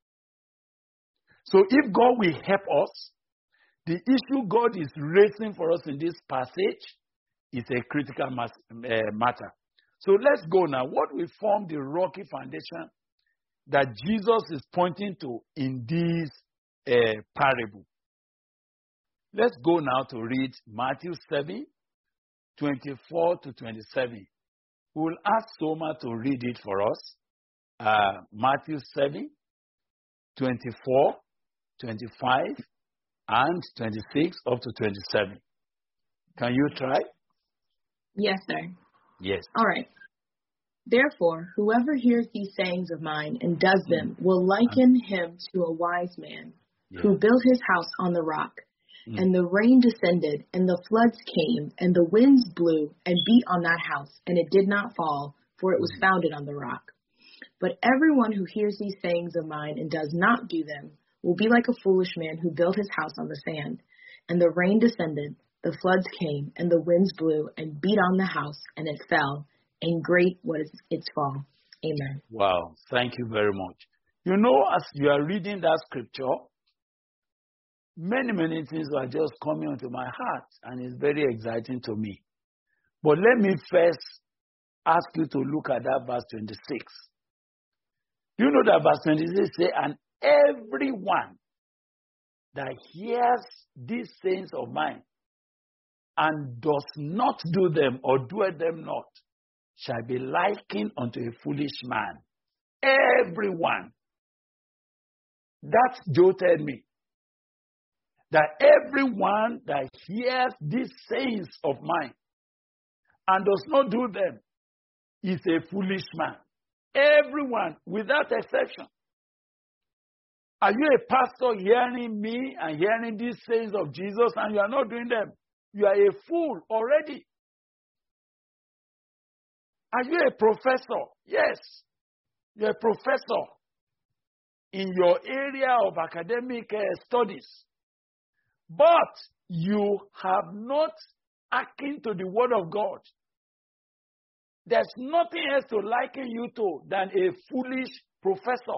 So if God will help us, the issue God is raising for us in this passage is a critical matter. So let's go now. What will form the rocky foundation that Jesus is pointing to in this parable? Let's go now to read Matthew 7, 24 to 27. We'll ask Soma to read it for us. Matthew 7, 24, 25, and 26 up to 27. Can you try? Yes, sir. Yes. All right. Therefore, whoever hears these sayings of mine and does them will liken him to a wise man who built his house on the rock. And the rain descended, and the floods came, and the winds blew and beat on that house, and it did not fall, for it was founded on the rock. But everyone who hears these sayings of mine and does not do them will be like a foolish man who built his house on the sand. And the rain descended, the floods came, and the winds blew and beat on the house, and it fell, and great was its fall. Amen. Wow, thank you very much. You know, as you are reading that scripture, many things are just coming into my heart, and it's very exciting to me. But let me first ask you to look at that verse 26. You know that verse 26 says, and everyone that hears these sayings of mine and does not do them or doeth them not shall be likened unto a foolish man. Everyone. That jolted me. That everyone that hears these sayings of mine and does not do them is a foolish man. Everyone, without exception. Are you a pastor hearing me and hearing these sayings of Jesus and you are not doing them? You are a fool already. Are you a professor? Yes, you're a professor in your area of academic studies. But you have not hearkened to the word of God. There's nothing else to liken you to than a foolish professor.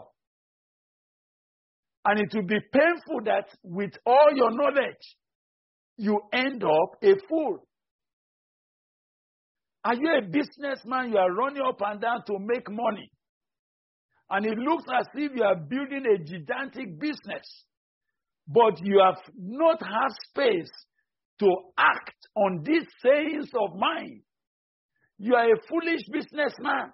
And it will be painful that with all your knowledge, you end up a fool. Are you a businessman? You are running up and down to make money. And it looks as if you are building a gigantic business. But you have not had space to act on these sayings of mine. You are a foolish businessman.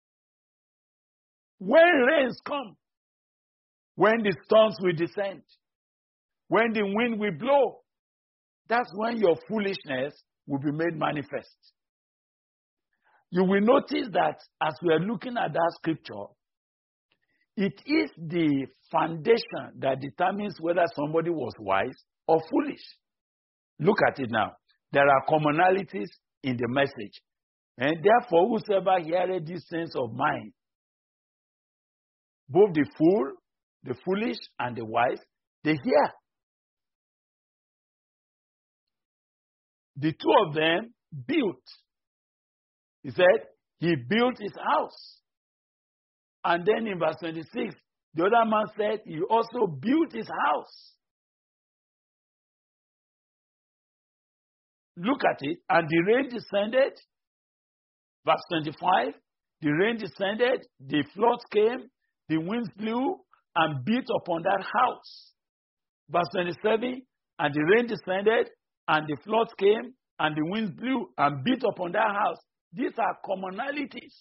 When rains come, when the storms will descend, when the wind will blow, that's when your foolishness will be made manifest. You will notice that as we are looking at that scripture, it is the foundation that determines whether somebody was wise or foolish. Look at it now. There are commonalities in the message. And therefore, whosoever heareth these things of mine, both the fool, the foolish, and the wise, they hear. the two of them built. He said he built his house. And then in verse 26, the other man said he also built his house. Look at it. And the rain descended. Verse 25, the rain descended, the floods came, the winds blew and beat upon that house. Verse 27, and the rain descended, and the floods came, and the winds blew and beat upon that house. These are commonalities.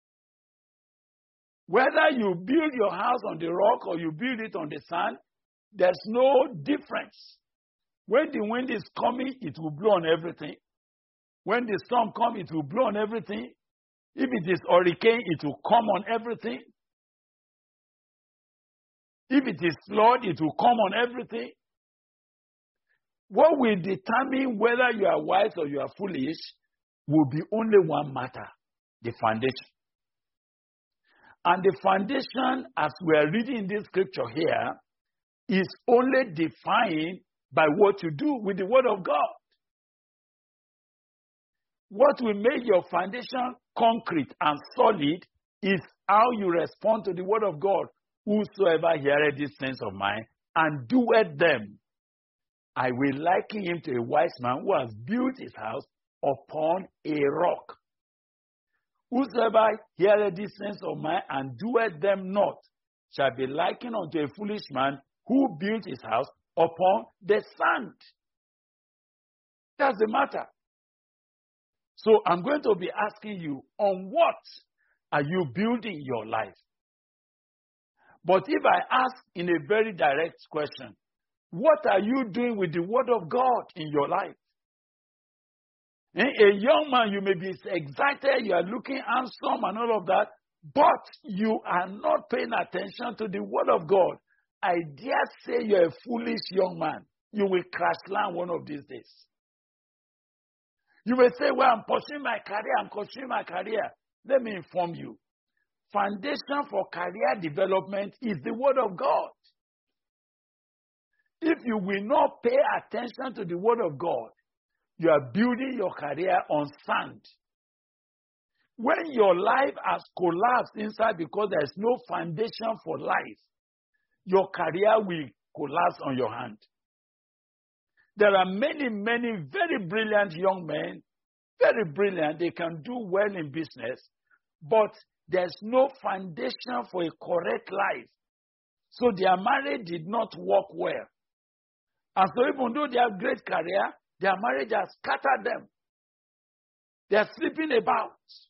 Whether you build your house on the rock or you build it on the sand, there's no difference. When the wind is coming, it will blow on everything. When the storm comes, it will blow on everything. If it is hurricane, it will come on everything. If it is flood, it will come on everything. What will determine whether you are wise or you are foolish will be only one matter: the foundation. And the foundation, as we are reading this scripture here, is only defined by what you do with the word of God. What will make your foundation concrete and solid is how you respond to the word of God. Whosoever heareth these things of mine and doeth them, I will liken him to a wise man who has built his house upon a rock. Whosoever heareth these things of mine and doeth them not shall be likened unto a foolish man who built his house upon the sand. That's the matter. So I'm going to be asking you, on what are you building your life? But if I ask in a very direct question, what are you doing with the word of God in your life? A young man, you may be excited, you are looking handsome and all of that, but you are not paying attention to the word of God. I dare say you're a foolish young man. You will crash land one of these days. You may say, well, I'm pursuing my career. Let me inform you. Foundation for career development is the word of God. If you will not pay attention to the word of God, you are building your career on sand. When your life has collapsed inside because there is no foundation for life, your career will collapse on your hand. There are many, many very brilliant young men, very brilliant. They can do well in business, but there's no foundation for a correct life. So their marriage did not work well. And so even though they have great career, their marriage has scattered them. They are sleeping about.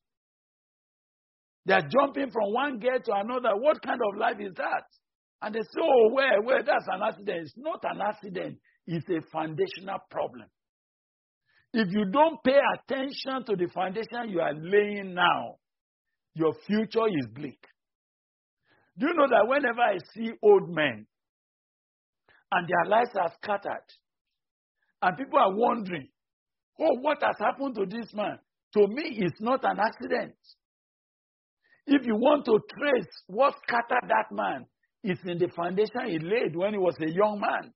They are jumping from one girl to another. What kind of life is that? And they say, oh, well, that's an accident. It's not an accident. It's a foundational problem. If you don't pay attention to the foundation you are laying now, your future is bleak. Do you know that whenever I see old men and their lives are scattered, and people are wondering, oh, what has happened to this man? To me, it's not an accident. If you want to trace what scattered that man, it's in the foundation he laid when he was a young man.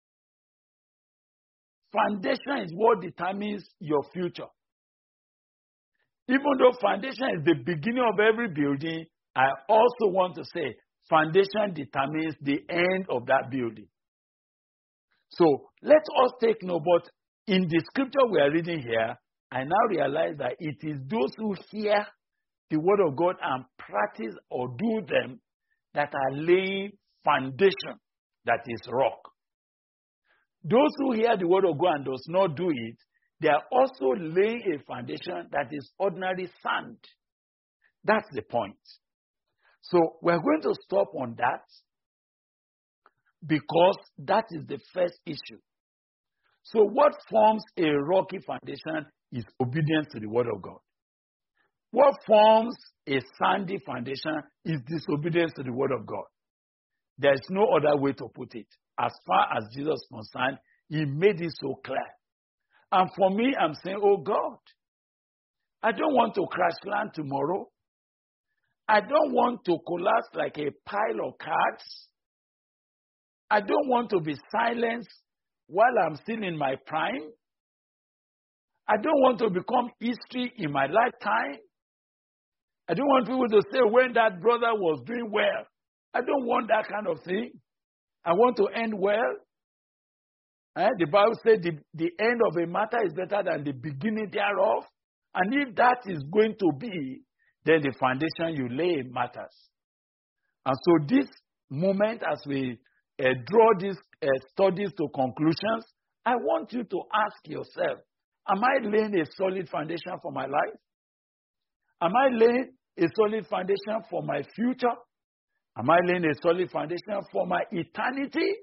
Foundation is what determines your future. Even though foundation is the beginning of every building, I also want to say foundation determines the end of that building. So let us take note, but in the scripture we are reading here, I now realize that it is those who hear the word of God and practice or do them that are laying foundation that is rock. Those who hear the word of God and does not do it, they are also laying a foundation that is ordinary sand. That's the point. So we're going to stop on that because that is the first issue. So what forms a rocky foundation is obedience to the word of God. What forms a sandy foundation is disobedience to the word of God. There is no other way to put it. As far as Jesus is concerned, he made it so clear. And for me, I'm saying, oh God, I don't want to crash land tomorrow. I don't want to collapse like a pile of cards. I don't want to be silenced while I'm still in my prime. I don't want to become history in my lifetime. I don't want people to say when that brother was doing well. I don't want that kind of thing. I want to end well. The Bible says the end of a matter is better than the beginning thereof. And if that is going to be, then the foundation you lay matters. And so this moment, as we draw these studies to conclusions, I want you to ask yourself, am I laying a solid foundation for my life? Am I laying a solid foundation for my future? Am I laying a solid foundation for my eternity?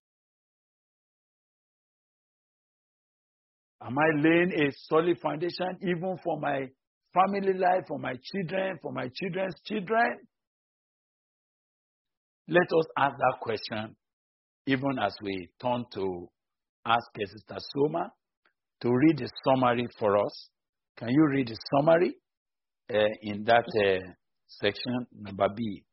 Am I laying a solid foundation even for my family life, for my children, for my children's children? Let us ask that question even as we turn to ask Sister Soma to read the summary for us. Can you read the summary in that section, number B?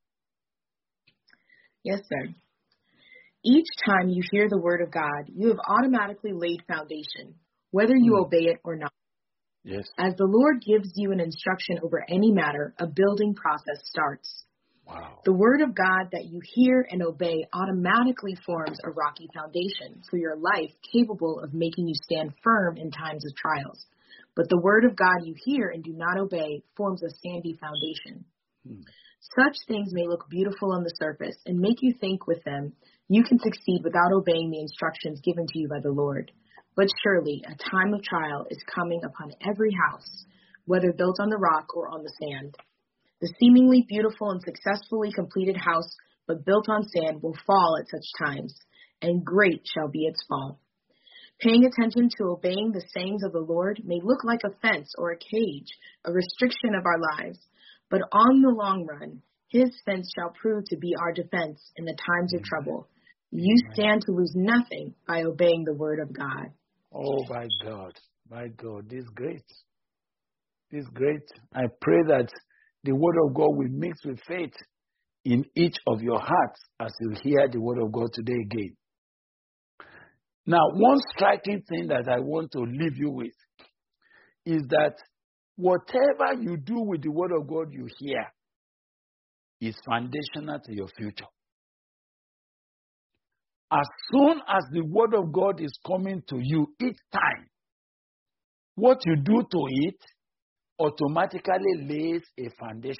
Yes, sir. Each time you hear the word of God, you have automatically laid foundation, whether you obey it or not. Yes. As the Lord gives you an instruction over any matter, a building process starts. Wow. The word of God that you hear and obey automatically forms a rocky foundation for your life, capable of making you stand firm in times of trials. But the word of God you hear and do not obey forms a sandy foundation. Such things may look beautiful on the surface and make you think with them you can succeed without obeying the instructions given to you by the Lord. But surely a time of trial is coming upon every house, whether built on the rock or on the sand. The seemingly beautiful and successfully completed house, but built on sand, will fall at such times, and great shall be its fall. Paying attention to obeying the sayings of the Lord may look like a fence or a cage, a restriction of our lives, but on the long run, his fence shall prove to be our defense in the times of trouble. You stand to lose nothing by obeying the word of God. Oh, my God, this is great. This is great. I pray that the word of God will mix with faith in each of your hearts as you hear the word of God today again. Now, one striking thing that I want to leave you with is that whatever you do with the word of God you hear is foundational to your future. As soon as the word of God is coming to you each time, what you do to it automatically lays a foundation.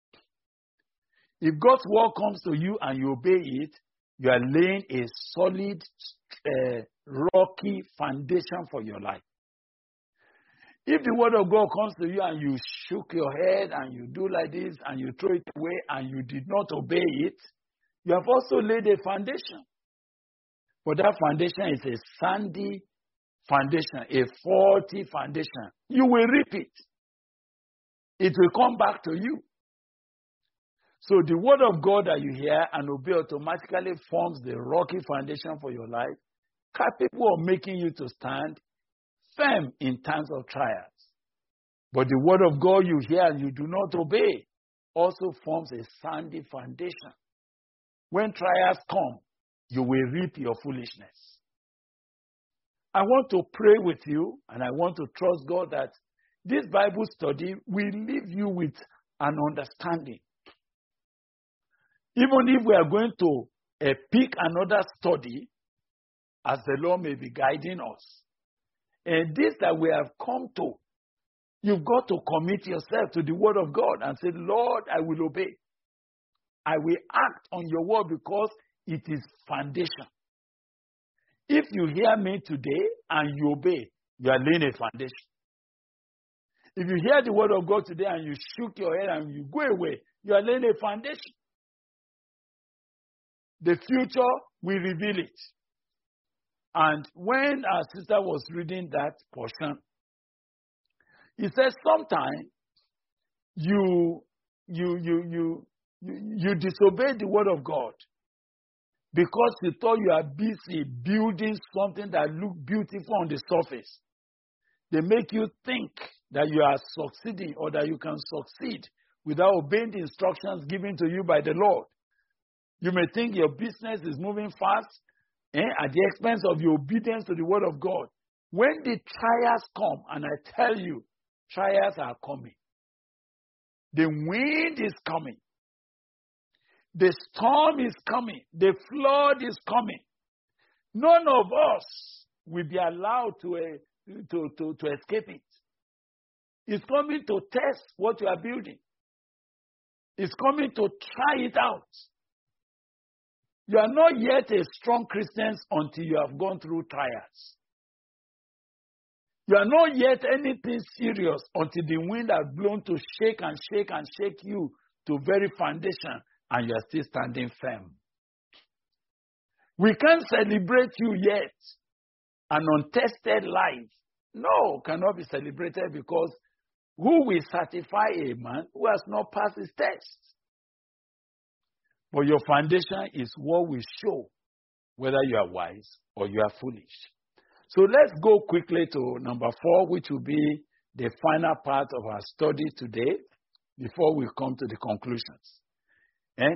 If God's word comes to you and you obey it, you are laying a solid, rocky foundation for your life. If the word of God comes to you and you shook your head and you do like this and you throw it away and you did not obey it, you have also laid a foundation. But that foundation is a sandy foundation, a faulty foundation. You will reap it. It will come back to you. So the word of God that you hear and obey automatically forms the rocky foundation for your life, capable of making you to stand firm in times of trials. But the word of God you hear and you do not obey also forms a sandy foundation. When trials come, you will reap your foolishness. I want to pray with you, and I want to trust God that this Bible study will leave you with an understanding. Even if we are going to pick another study, as the Lord may be guiding us, and this that we have come to, you've got to commit yourself to the word of God and say, Lord, I will obey. I will act on your word because it is foundation. If you hear me today and you obey, you are laying a foundation. If you hear the word of God today and you shook your head and you go away, you are laying a foundation. The future will reveal it. And when our sister was reading that portion, he says sometimes you disobey the word of God because you thought you are busy building something that looks beautiful on the surface. They make you think that you are succeeding or that you can succeed without obeying the instructions given to you by the Lord. You may think your business is moving fast at the expense of your obedience to the word of God. When the trials come, and I tell you, trials are coming. The wind is coming. The storm is coming. The flood is coming. None of us will be allowed to escape it. It's coming to test what you are building. It's coming to try it out. You are not yet a strong Christian until you have gone through trials. You are not yet anything serious until the wind has blown to shake and shake and shake you to very foundation, and you are still standing firm. We can't celebrate you yet. An untested life, no, cannot be celebrated, because who will certify a man who has not passed his test? But your foundation is what will show whether you are wise or you are foolish. So let's go quickly to number 4, which will be the final part of our study today before we come to the conclusions. And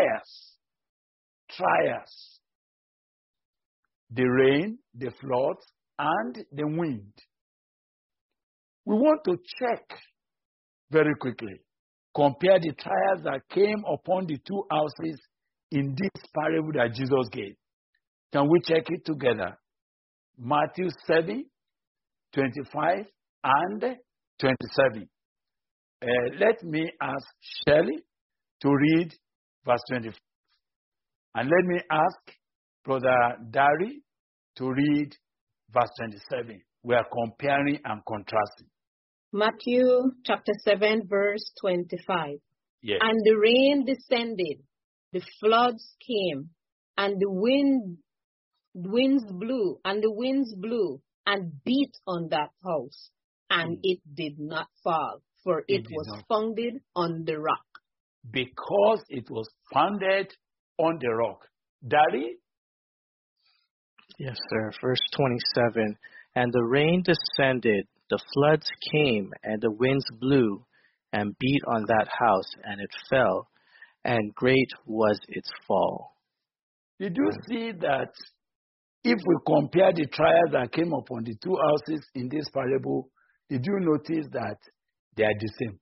trials. The rain, the floods, and the wind. We want to check very quickly. Compare the trials that came upon the 2 houses in this parable that Jesus gave. Can we check it together? Matthew 7, 25 and 27. Let me ask Shelley to read verse 25. And let me ask Brother Dari to read verse 27. We are comparing and contrasting. Matthew chapter 7, verse 25. Yes. And the rain descended, the floods came, and the winds blew and beat on that house, and it did not fall, for it was founded on the rock. Because it was founded on the rock. Daddy? Yes, sir. Verse 27. And the rain descended, the floods came, and the winds blew and beat on that house, and it fell, and great was its fall. Did you see that if we compare the trials that came upon the 2 houses in this parable, did you notice that they are the same?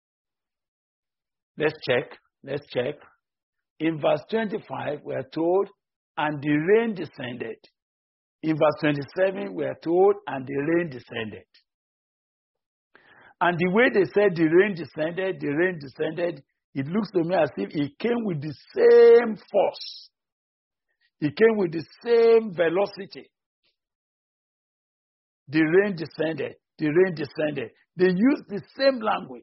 Let's check. In verse 25, we are told, and the rain descended. In verse 27, we are told, and the rain descended. And the way they said the rain descended, it looks to me as if it came with the same force. It came with the same velocity. The rain descended. They used the same language.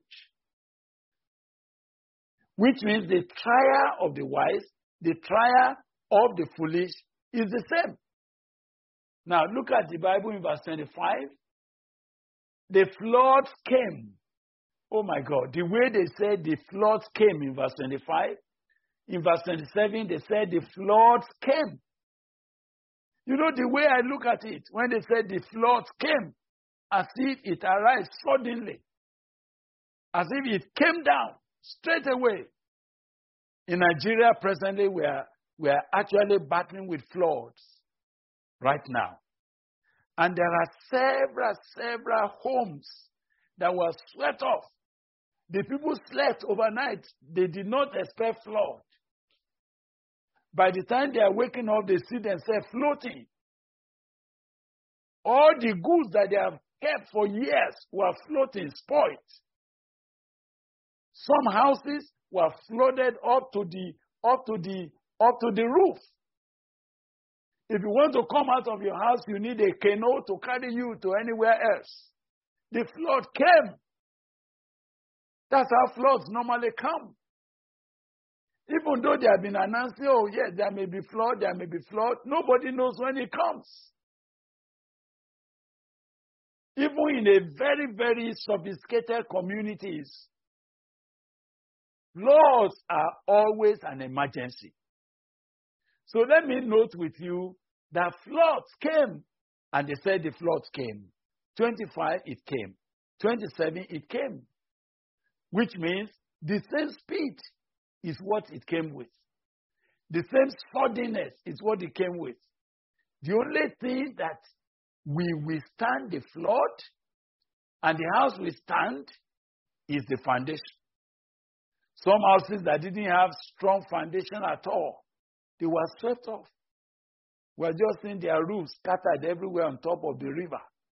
Which means the trial of the wise, the trial of the foolish is the same. Now look at the Bible in verse 25. The floods came. Oh my God. The way they said the floods came in verse 25. In verse 27, they said the floods came. You know the way I look at it, when they said the floods came, as if it arrived suddenly. As if it came down straight away. In Nigeria presently, we are actually battling with floods right now. And there are several homes that were swept off. The people slept overnight. They did not expect flood. By the time they are waking up, they see themselves floating. All the goods that they have kept for years were floating, spoiled. Some houses were flooded up to the roof. If you want to come out of your house, you need a canoe to carry you to anywhere else. The flood came. That's how floods normally come. Even though they have been announcing, oh yes, there may be flood, nobody knows when it comes. Even in a very, very sophisticated communities, floods are always an emergency. So let me note with you that floods came, and they said the floods came. 25, it came. 27, it came. Which means the same speed is what it came with. The same suddenness is what it came with. The only thing that will withstand the flood, and the house will stand is the foundation. Some houses that didn't have strong foundation at all, they were swept off. We are just seeing their roofs scattered everywhere on top of the river.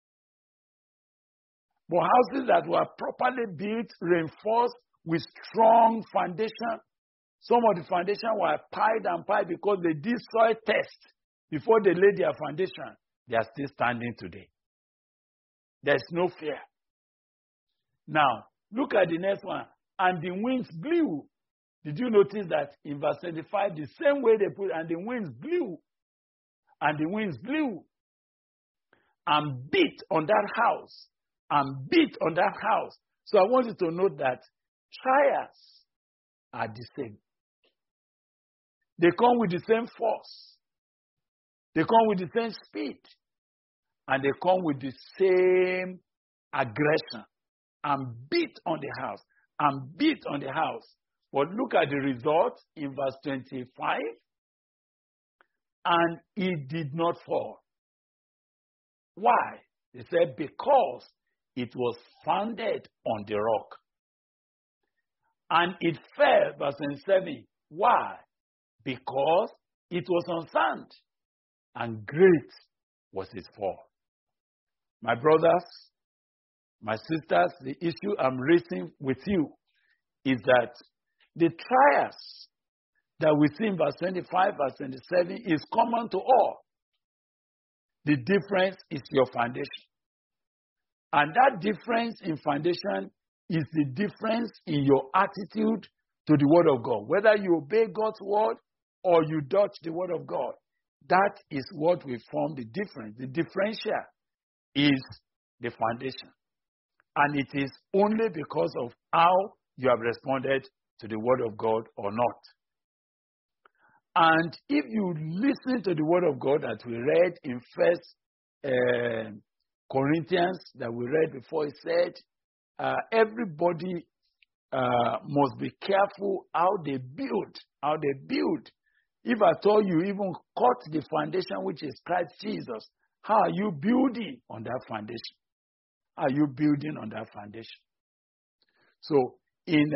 But houses that were properly built, reinforced with strong foundation, some of the foundation were piled and piled because they did soil test before they laid their foundation. They are still standing today. There's no fear. Now, look at the next one. And the winds blew. Did you notice that in verse 25, the same way they put, and the winds blew. And the winds blew and beat on that house. And beat on that house. So I want you to note that trials are the same. They come with the same force. They come with the same speed. And they come with the same aggression. And beat on the house. And beat on the house. But look at the result in verse 25. And it did not fall. Why? They said because it was founded on the rock. And it fell, verse 27. Why? Because it was on sand. And great was its fall. My brothers, my sisters, the issue I'm raising with you is that the trials that we see in verse 25, verse 27 is common to all. The difference is your foundation. And that difference in foundation is the difference in your attitude to the Word of God. Whether you obey God's Word or you dodge the Word of God, that is what will form the difference. The differential is the foundation. And it is only because of how you have responded to the Word of God or not. And if you listen to the Word of God that we read in First Corinthians, that we read before, it said, everybody must be careful how they build. How they build. If I told you even cut the foundation, which is Christ Jesus, how are you building on that foundation? How are you building on that foundation? So in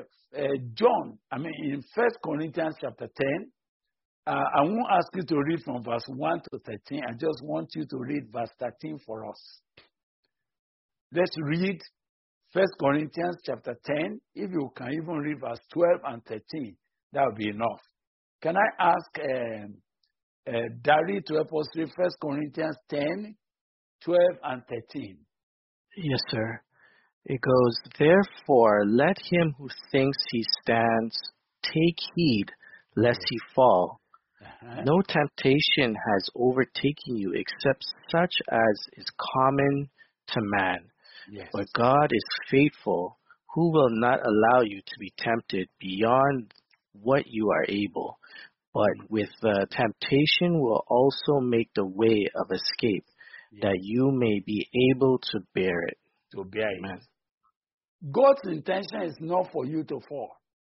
in 1 Corinthians chapter 10, I won't ask you to read from verse 1 to 13. I just want you to read verse 13 for us. Let's read 1 Corinthians chapter 10. If you can even read verse 12 and 13, that would be enough. Can I ask Dari to help us read 1 Corinthians 10, 12 and 13? Yes, sir. It goes, therefore, let him who thinks he stands take heed lest he fall. No temptation has overtaken you except such as is common to man. Yes. But God is faithful, who will not allow you to be tempted beyond what you are able, but with the temptation will also make the way of escape, that you may be able to bear it. To bear it. Amen. God's intention is not for you to fall.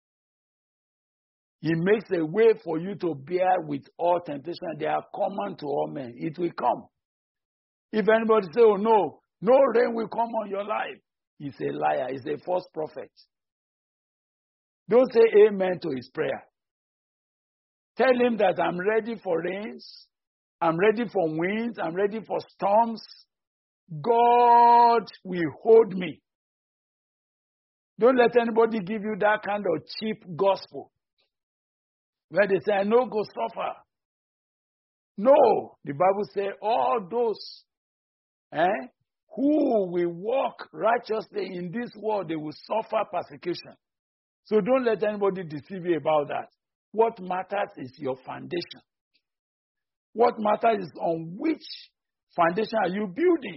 He makes a way for you to bear with all temptation. They are common to all men. It will come. If anybody say, oh no, no rain will come on your life, he's a liar. He's a false prophet. Don't say amen to his prayer. Tell him that I'm ready for rains. I'm ready for winds. I'm ready for storms. God will hold me. Don't let anybody give you that kind of cheap gospel where they say, I no go suffer. No, the Bible says all those who will walk righteously in this world, they will suffer persecution. So don't let anybody deceive you about that. What matters is your foundation. What matters is on which foundation are you building.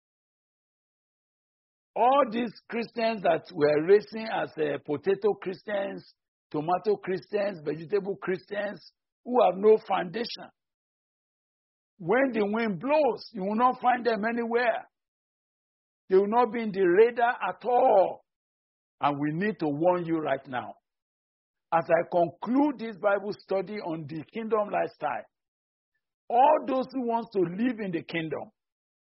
All these Christians that we're raising as potato Christians, tomato Christians, vegetable Christians, who have no foundation. When the wind blows, you will not find them anywhere. They will not be in the radar at all. And we need to warn you right now. As I conclude this Bible study on the kingdom lifestyle, all those who want to live in the kingdom,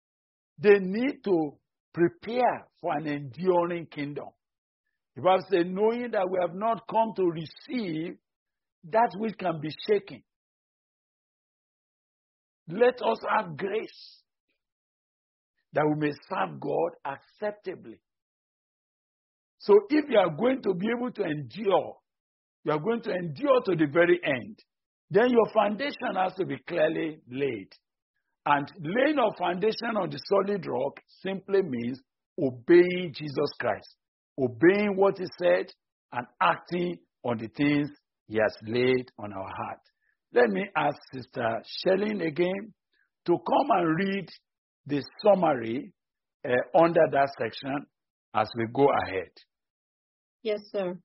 They need to prepare for an enduring kingdom. The Bible says, knowing that we have not come to receive that which can be shaken. Let us have grace that we may serve God acceptably. So if you are going to be able to endure, you are going to endure to the very end, then your foundation has to be clearly laid. And laying a foundation on the solid rock simply means obeying Jesus Christ, obeying what he said and acting on the things he has laid on our heart. Let me ask Sister Shelling again to come and read the summary under that section as we go ahead. Yes, sir.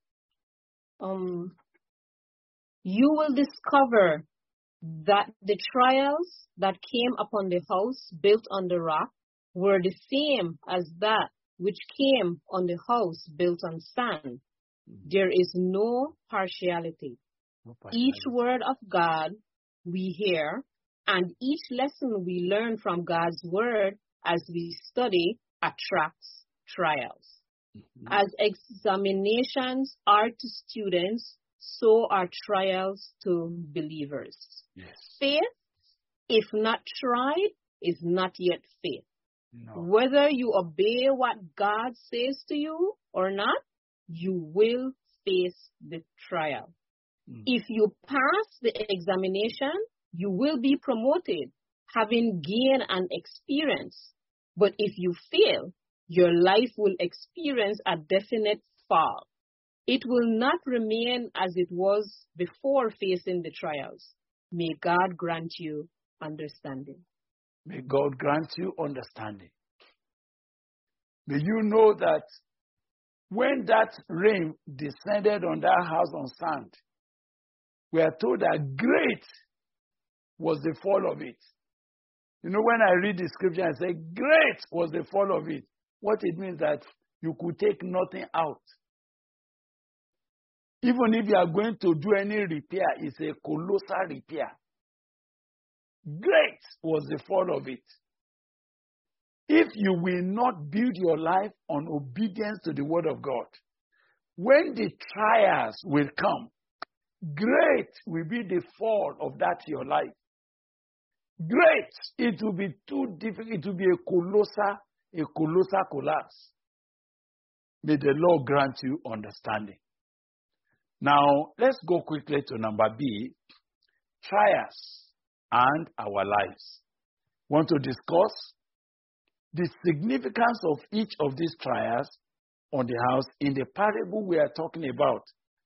You will discover that the trials that came upon the house built on the rock were the same as that which came on the house built on sand. There is no partiality. Each word of God we hear and each lesson we learn from God's word as we study attracts trials. As examinations are to students, so are trials to believers. Yes. Faith, if not tried, is not yet faith. No. Whether you obey what God says to you or not, you will face the trial. If you pass the examination, you will be promoted, having gained an experience. But if you fail, your life will experience a definite fall. It will not remain as it was before facing the trials. May God grant you understanding. May God grant you understanding. May you know that when that rain descended on that house on sand, we are told that great was the fall of it. You know, when I read the scripture, I say, great was the fall of it. What it means that you could take nothing out. Even if you are going to do any repair, it's a colossal repair. Great was the fall of it. If you will not build your life on obedience to the word of God, when the trials will come, great will be the fall of that your life. Great, it will be too difficult, it will be a colossal collapse. May the Lord grant you understanding. Now, let's go quickly to number B, trials and our lives. Want to discuss the significance of each of these trials on the house in the parable we are talking about.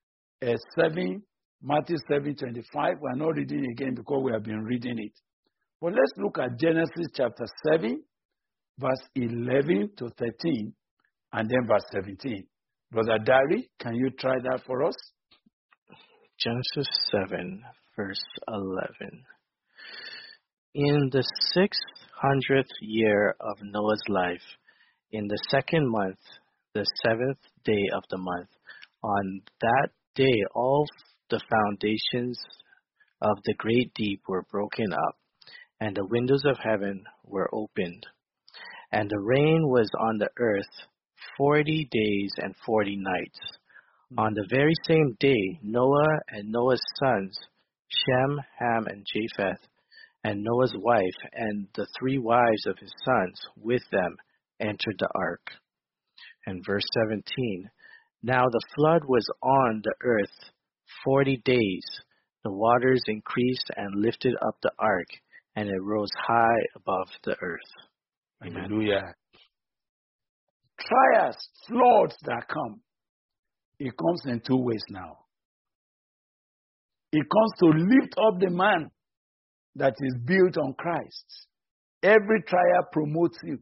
Matthew 7:25. We're not reading it again because we have been reading it. But let's look at Genesis chapter 7, verse 11 to 13, and then verse 17. Brother Dari, can you try that for us? Genesis 7, verse 11. In the 600th year of Noah's life, in the second month, the 7th day of the month, on that day all the foundations of the great deep were broken up, and the windows of heaven were opened. And the rain was on the earth 40 days and 40 nights. On the very same day, Noah and Noah's sons, Shem, Ham, and Japheth, and Noah's wife, and the 3 wives of his sons with them, entered the ark. And verse 17, now the flood was on the earth 40 days. The waters increased and lifted up the ark, and it rose high above the earth. Amen. Hallelujah. Trials, floods that come. It comes in 2 ways now. It comes to lift up the man that is built on Christ. Every trial promotes you.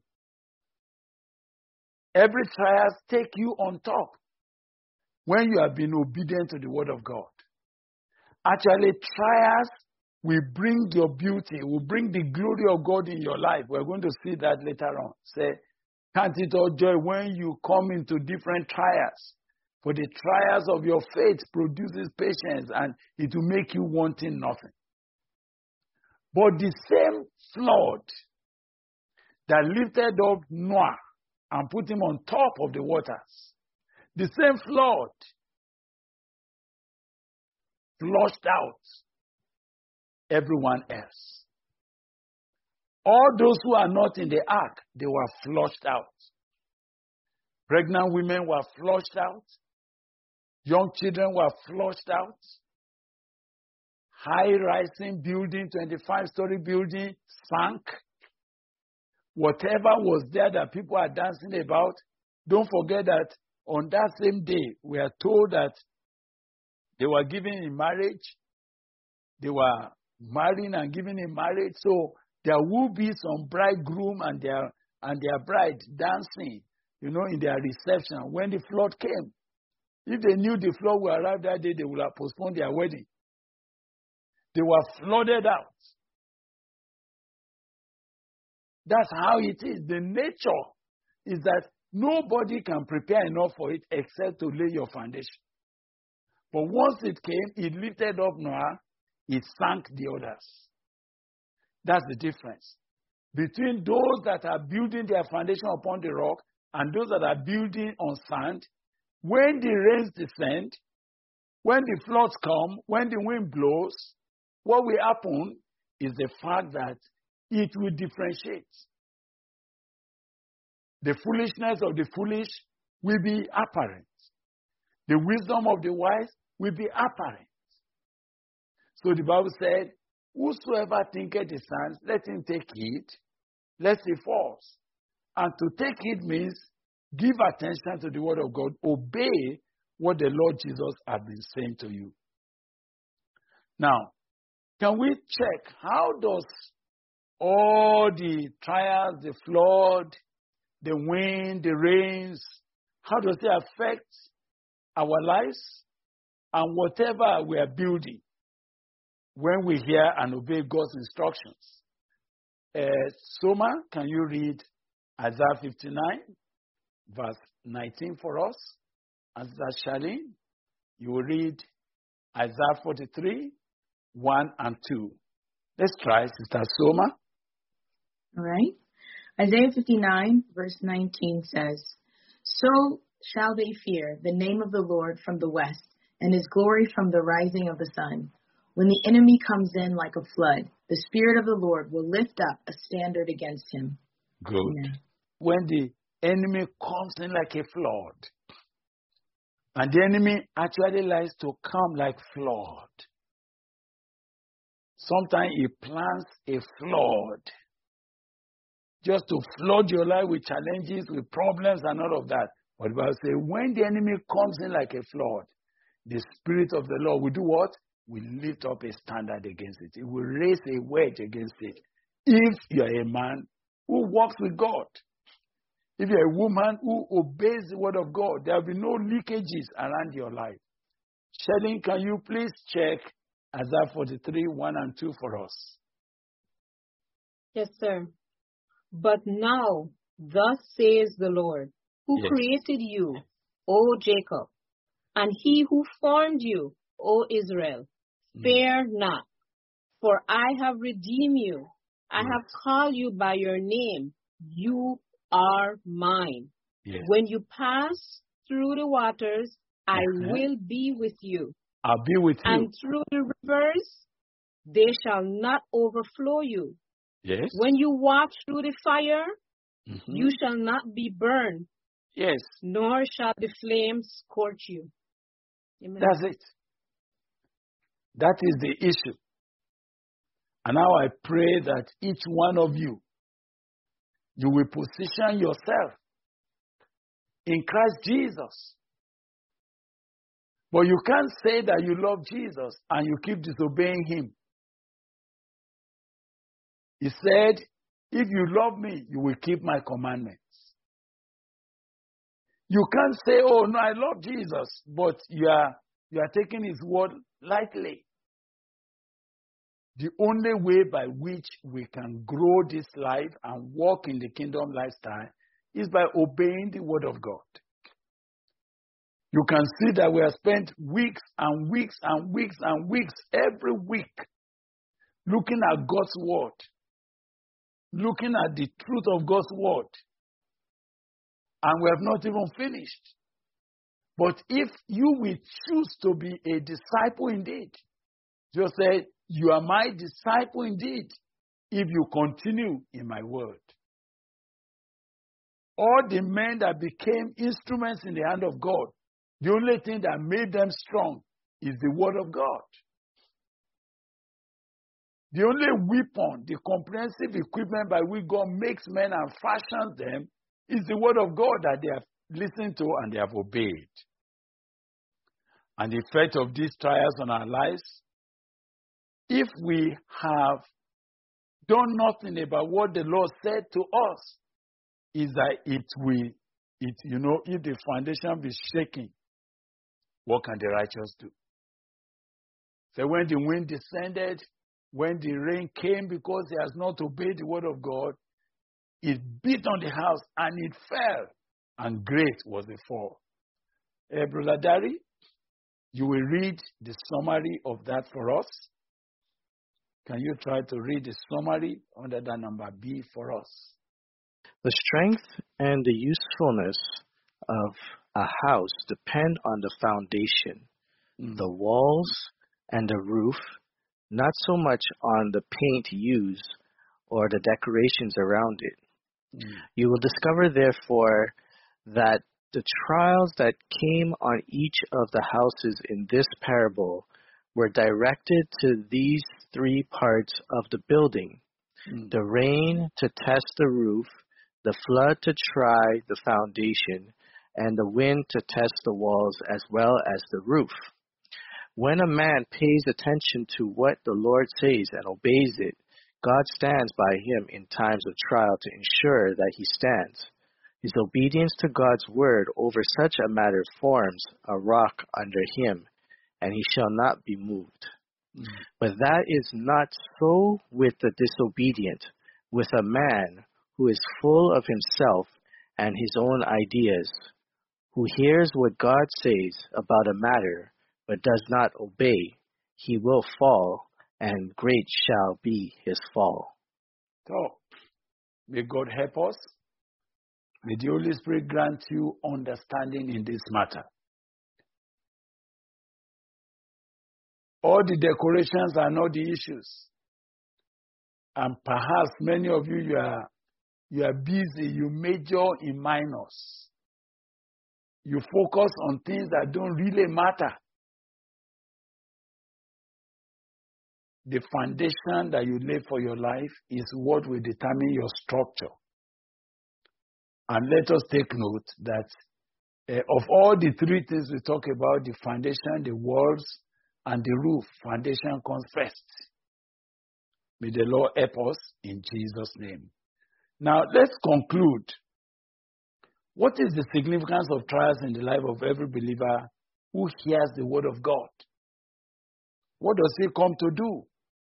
Every trial takes you on top when you have been obedient to the word of God. Actually, trials will bring your beauty, will bring the glory of God in your life. We're going to see that later on. Say, count it all joy when you come into different trials. For the trials of your faith produces patience, and it will make you wanting nothing. But the same flood that lifted up Noah and put him on top of the waters. The same flood flushed out everyone else. All those who are not in the ark, they were flushed out. Pregnant women were flushed out. Young children were flushed out. High-rising building, 25-story building, sank. Whatever was there that people are dancing about, don't forget that on that same day, we are told that they were given in marriage. They were marrying and giving in marriage. So there will be some bridegroom and their bride dancing, in their reception when the flood came. If they knew the flood would arrive that day, they would have postponed their wedding. They were flooded out. That's how it is. The nature is that nobody can prepare enough for it except to lay your foundation. But once it came, it lifted up Noah, it sank the others. That's the difference between those that are building their foundation upon the rock and those that are building on sand. When the rains descend, when the floods come, when the wind blows, what will happen is the fact that it will differentiate. The foolishness of the foolish will be apparent. The wisdom of the wise will be apparent. So the Bible said, whosoever thinketh he stands, let him take heed, lest he falls. And to take heed means give attention to the word of God. Obey what the Lord Jesus has been saying to you. Now, can we check how does all the trials, the flood, the wind, the rains, how does it affect our lives and whatever we are building when we hear and obey God's instructions? Soma, can you read Isaiah 59, verse 19 for us? And Charlene, you will read Isaiah 43, 1 and 2. Let's try, Sister Soma. All right. Isaiah 59, verse 19 says, So shall they fear the name of the Lord from the west, and his glory from the rising of the sun. When the enemy comes in like a flood, the Spirit of the Lord will lift up a standard against him. Good. Amen. When the enemy comes in like a flood, and the enemy actually likes to come like flood. Sometimes he plans a flood just to flood your life with challenges, with problems and all of that. But the Bible says, when the enemy comes in like a flood, the Spirit of the Lord will do what? Will lift up a standard against it. It will raise a wedge against it. If you are a man who walks with God, if you are a woman who obeys the word of God, there will be no leakages around your life. Shelly, can you please check Isaiah 43, 1 and 2 for us? Yes, sir. But now, thus says the Lord, who created you, O Jacob, and he who formed you, O Israel, fear not, for I have redeemed you. I have called you by your name. You are mine. Yes. When you pass through the waters, I will be with you. I'll be with you. And through the rivers, they shall not overflow you. Yes. When you walk through the fire, you shall not be burned. Yes. Nor shall the flames scorch you. Amen. That's it. That is the issue. And now I pray that each one of you, you will position yourself in Christ Jesus. But you can't say that you love Jesus and you keep disobeying him. He said, if you love me, you will keep my commandments. You can't say, oh, no, I love Jesus, but you are taking his word lightly. The only way by which we can grow this life and walk in the kingdom lifestyle is by obeying the word of God. You can see that we have spent weeks and weeks and weeks and weeks every week looking at God's word. looking at the truth of God's word. And we have not even finished. But if you will choose to be a disciple indeed, just say, you are my disciple indeed, if you continue in my word. All the men that became instruments in the hand of God, the only thing that made them strong is the word of God. The only weapon, the comprehensive equipment by which God makes men and fashions them is the word of God that they have listened to and they have obeyed. And the effect of these trials on our lives, if we have done nothing about what the Lord said to us, is that if the foundation be shaking, what can the righteous do? So when the wind descended, when the rain came because he has not obeyed the word of God, it beat on the house and it fell, and great was the fall. Brother Dari, you will read the summary of that for us. Can you try to read the summary under the number B for us? The strength and the usefulness of a house depend on the foundation, the walls, and the roof, not so much on the paint used or the decorations around it. You will discover, therefore, that the trials that came on each of the houses in this parable were directed to these three parts of the building: the rain to test the roof, the flood to try the foundation, and the wind to test the walls as well as the roof. When a man pays attention to what the Lord says and obeys it, God stands by him in times of trial to ensure that he stands. His obedience to God's word over such a matter forms a rock under him, and he shall not be moved. But that is not so with the disobedient, with a man who is full of himself and his own ideas, who hears what God says about a matter, but does not obey. He will fall, and great shall be his fall. So, may God help us. May the Holy Spirit grant you understanding in this matter. All the decorations are not the issues. And perhaps many of you are busy, you major in minors. You focus on things that don't really matter. The foundation that you lay for your life is what will determine your structure. And let us take note that of all the three things we talk about, the foundation, the walls, and the roof, foundation comes first. May the Lord help us in Jesus' name. Now, let's conclude. What is the significance of trials in the life of every believer who hears the word of God? What does it come to do?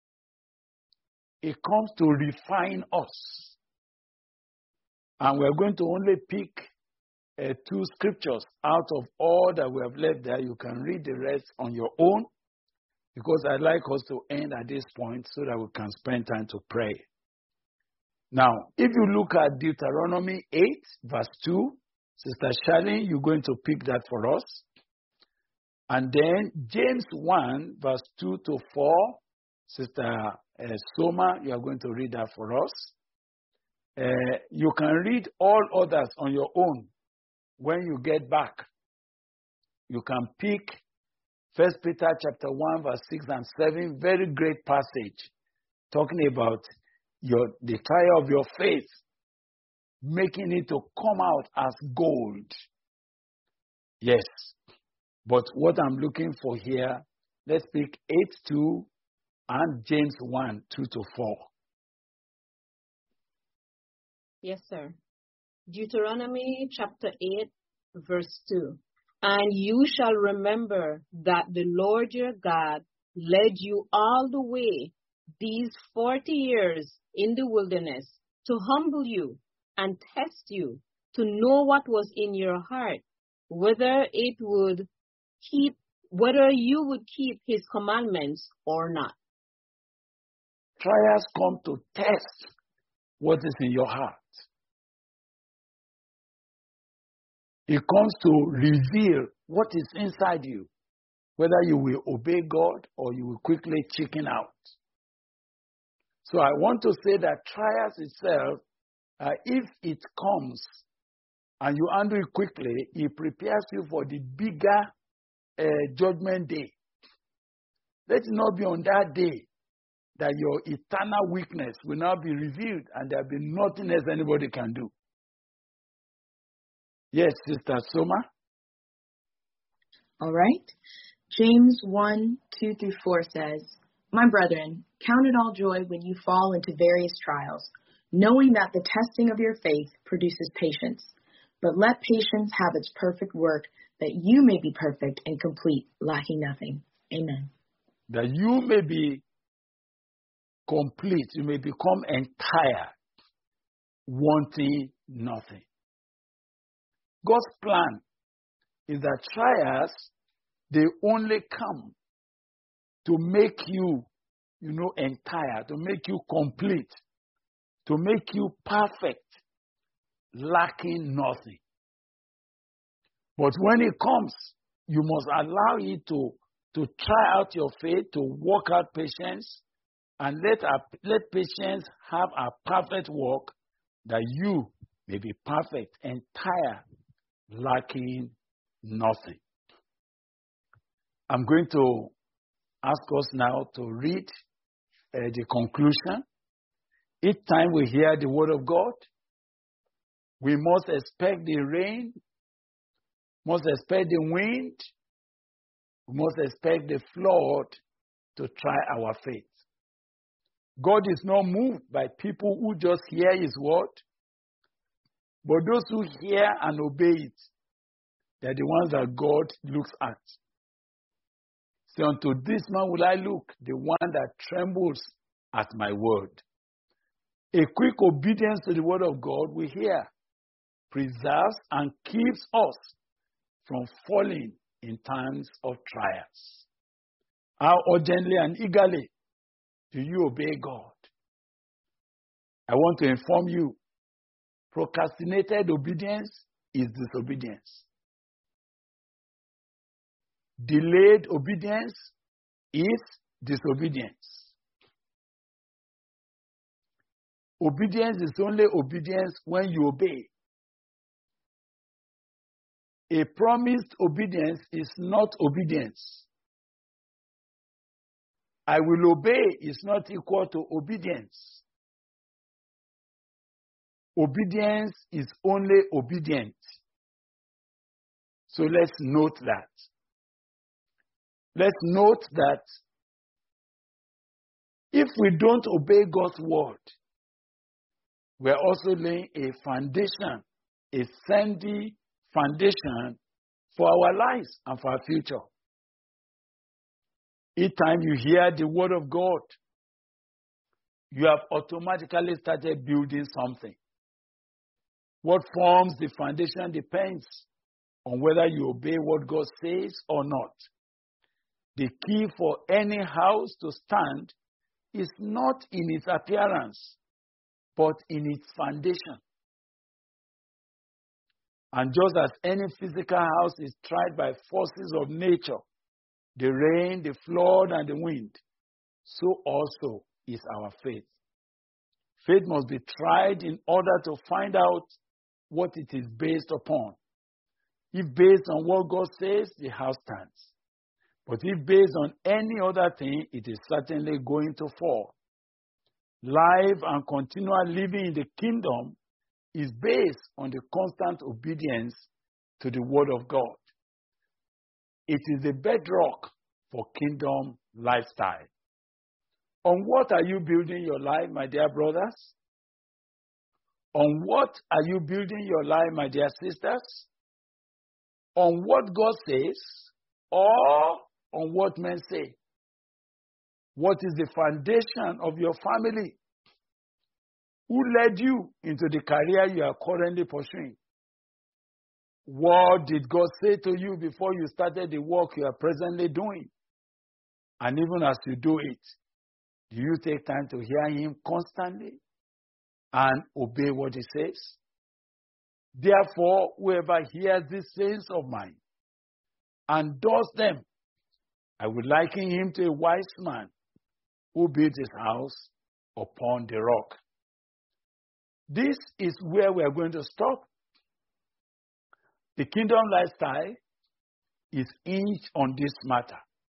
It comes to refine us. And we're going to only pick 2 scriptures out of all that we have left there. You can read the rest on your own, because I'd like us to end at this point so that we can spend time to pray. Now, if you look at Deuteronomy 8, verse 2, Sister Charlene, you're going to pick that for us. And then James 1, verse 2 to 4, Sister Soma, you are going to read that for us. You can read all others on your own when you get back. You can pick 1 Peter chapter 1, verse 6 and 7, very great passage, talking about the trial of your faith, making it to come out as gold. Yes, but what I'm looking for here, let's pick 8:2 and James 1, 2 to 4. Yes, sir. Deuteronomy chapter 8, verse 2. And you shall remember that the Lord your God led you all the way these 40 years in the wilderness to humble you and test you, to know what was in your heart, whether you would keep his commandments or not. Trials come to test what is in your heart. It comes to reveal what is inside you, whether you will obey God or you will quickly chicken out. So I want to say that trials itself, if it comes and you handle it quickly, it prepares you for the bigger judgment day. Let it not be on that day that your eternal weakness will now be revealed and there will be nothing else anybody can do. Yes, Sister Soma? All right. James 1:2-4 says, My brethren, count it all joy when you fall into various trials, knowing that the testing of your faith produces patience. But let patience have its perfect work, that you may be perfect and complete, lacking nothing. Amen. That you may be complete, you may become entire, wanting nothing. God's plan is that trials, they only come to make you, entire, to make you complete, to make you perfect, lacking nothing. But when it comes, you must allow it to try out your faith, to work out patience, and let patience have a perfect work, that you may be perfect, entire, lacking nothing. I'm going to ask us now to read the conclusion. Each time we hear the word of God, we must expect the rain, must expect the wind, we must expect the flood to try our faith. God is not moved by people who just hear his word, but those who hear and obey it, they're the ones that God looks at. So unto this man will I look, the one that trembles at my word. A quick obedience to the word of God we hear preserves and keeps us from falling in times of trials. How urgently and eagerly do you obey God? I want to inform you, procrastinated obedience is disobedience. Delayed obedience is disobedience. Obedience is only obedience when you obey. A promised obedience is not obedience. I will obey is not equal to obedience. Obedience is only obedient. So let's note that. Let's note that if we don't obey God's word, we're also laying a foundation, a sandy foundation for our lives and for our future. Each time you hear the word of God, you have automatically started building something. What forms the foundation depends on whether you obey what God says or not. The key for any house to stand is not in its appearance, but in its foundation. And just as any physical house is tried by forces of nature, the rain, the flood, and the wind, so also is our faith. Faith must be tried in order to find out what it is based upon. If based on what God says, the house stands. But if based on any other thing, it is certainly going to fall. Life and continual living in the kingdom is based on the constant obedience to the word of God. It is the bedrock for kingdom lifestyle. On what are you building your life, my dear brothers? On what are you building your life, my dear sisters? On what God says or on what men say? What is the foundation of your family? Who led you into the career you are currently pursuing? What did God say to you before you started the work you are presently doing? And even as you do it, do you take time to hear Him constantly? and obey what he says. Therefore, whoever hears these sayings of mine and does them, I will liken him to a wise man who built his house upon the rock. This is where we are going to stop. The kingdom lifestyle is hinged on this matter.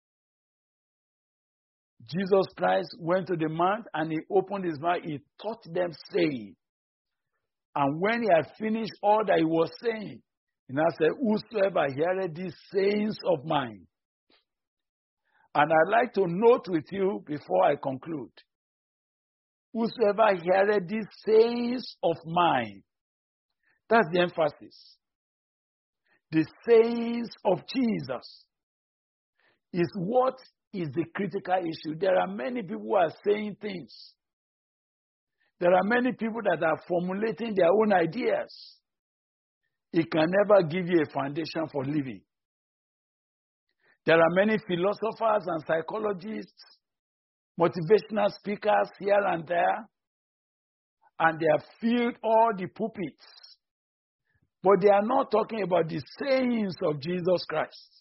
Jesus Christ went to the mount and he opened his mouth. He taught them saying. And when he had finished all that he was saying, he now said, whosoever heareth these sayings of mine. And I'd like to note with you before I conclude. Whosoever heareth these sayings of mine. That's the emphasis. The sayings of Jesus is what is the critical issue. There are many people who are saying things. There are many people that are formulating their own ideas. It can never give you a foundation for living. There are many philosophers and psychologists, motivational speakers here and there, and they have filled all the pulpits. But they are not talking about the sayings of Jesus Christ.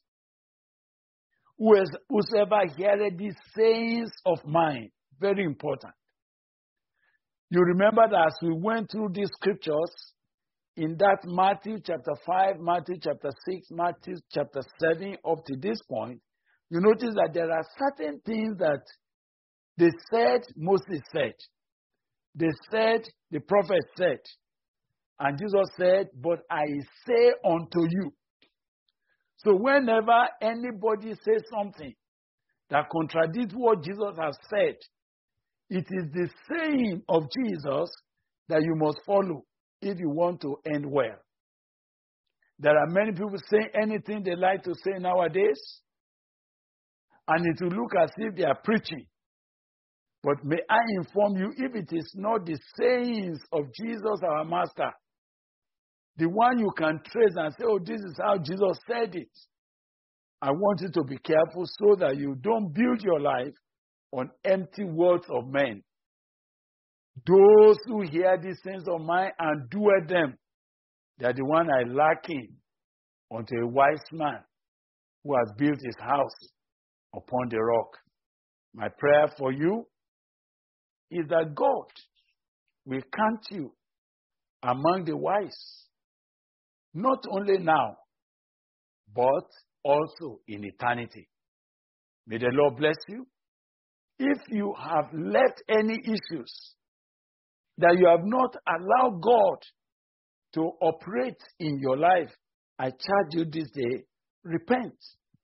Whosoever heareth these sayings of mine, very important. You remember that as we went through these scriptures, in that Matthew chapter 5, Matthew chapter 6, Matthew chapter 7, up to this point, you notice that there are certain things that they said, Moses said. They said, the prophet said. And Jesus said, but I say unto you. So whenever anybody says something that contradicts what Jesus has said, it is the saying of Jesus that you must follow if you want to end well. There are many people saying anything they like to say nowadays, and it will look as if they are preaching. But may I inform you, if it is not the sayings of Jesus our Master, the one you can trace and say, oh, this is how Jesus said it, I want you to be careful so that you don't build your life on empty words of men. Those who hear these things of mine and do them, they are the one I liken unto a wise man who has built his house upon the rock. My prayer for you is that God will count you among the wise, not only now, but also in eternity. May the Lord bless you. If you have left any issues that you have not allowed God to operate in your life, I charge you this day, repent.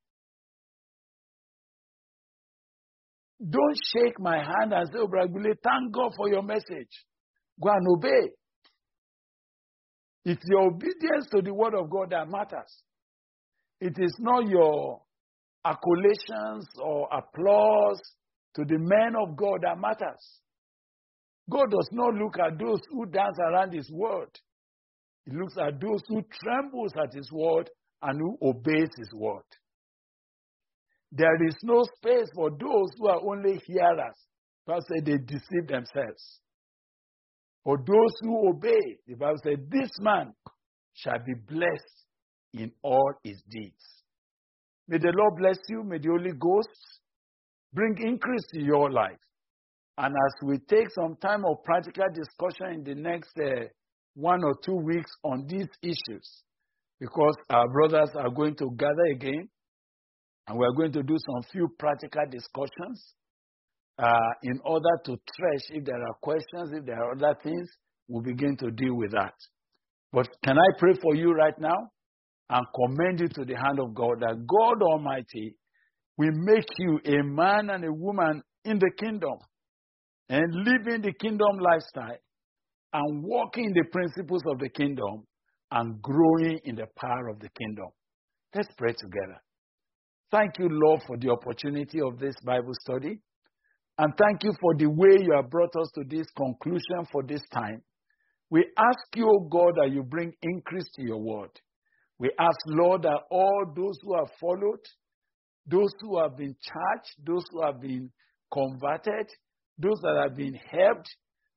Don't shake my hand and say, oh, Bragule, thank God for your message. Go and obey. It's your obedience to the word of God that matters. It is not your accolations or applause to the men of God that matters. God does not look at those who dance around his word. He looks at those who trembles at his word and who obeys his word. There is no space for those who are only hearers. Bible said they deceive themselves. For those who obey, the Bible said, this man shall be blessed in all his deeds. May the Lord bless you. May the Holy Ghost bring increase to your life. And as we take some time of practical discussion in the next 1 or 2 weeks on these issues, because our brothers are going to gather again, and we are going to do some few practical discussions in order to trash if there are questions, if there are other things, we'll begin to deal with that. But can I pray for you right now and commend you to the hand of God, that God Almighty will make you a man and a woman in the kingdom and living the kingdom lifestyle and walking the principles of the kingdom and growing in the power of the kingdom. Let's pray together. Thank you, Lord, for the opportunity of this Bible study. And thank you for the way you have brought us to this conclusion for this time. We ask you, O God, that you bring increase to your word. We ask, Lord, that all those who have followed, those who have been charged, those who have been converted, those that have been helped,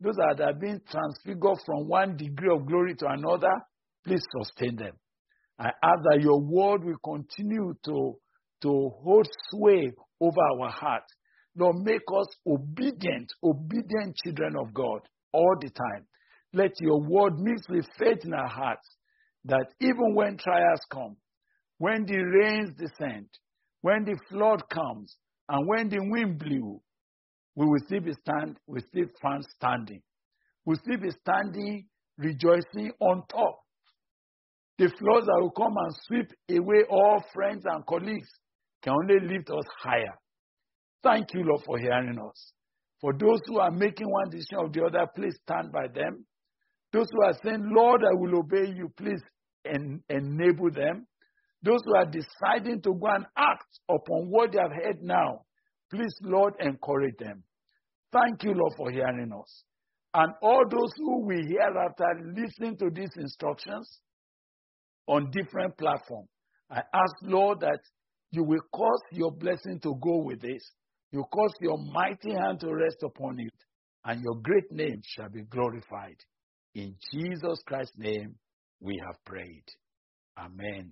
those that are being transfigured from one degree of glory to another, please sustain them. I ask that your word will continue to hold sway over our hearts. Lord, make us obedient children of God all the time. Let your word mix with faith in our hearts, that even when trials come, when the rains descend, when the flood comes, and when the wind blew, we will still found standing. We'll still be standing, rejoicing on top. The floods that will come and sweep away all friends and colleagues can only lift us higher. Thank you, Lord, for hearing us. For those who are making one decision or the other, please stand by them. Those who are saying, Lord, I will obey you, please enable them. Those who are deciding to go and act upon what they have heard now, please, Lord, encourage them. Thank you, Lord, for hearing us. And all those who will hereafter listen to these instructions on different platforms, I ask, Lord, that you will cause your blessing to go with this. You cause your mighty hand to rest upon it, and your great name shall be glorified. In Jesus Christ's name we have prayed. Amen.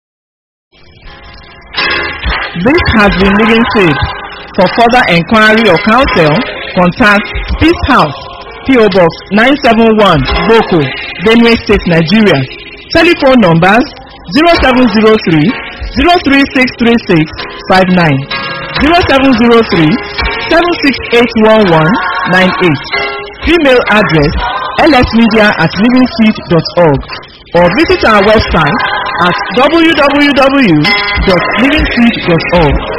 This has been Living Faith. For further inquiry or counsel, contact Peace House, P.O. Box 971, Boko, Benue State, Nigeria. Telephone numbers 0703 0363659, 0703 7681198. Email address lsmedia@livingseed.org, or visit our website at www.livingseed.org.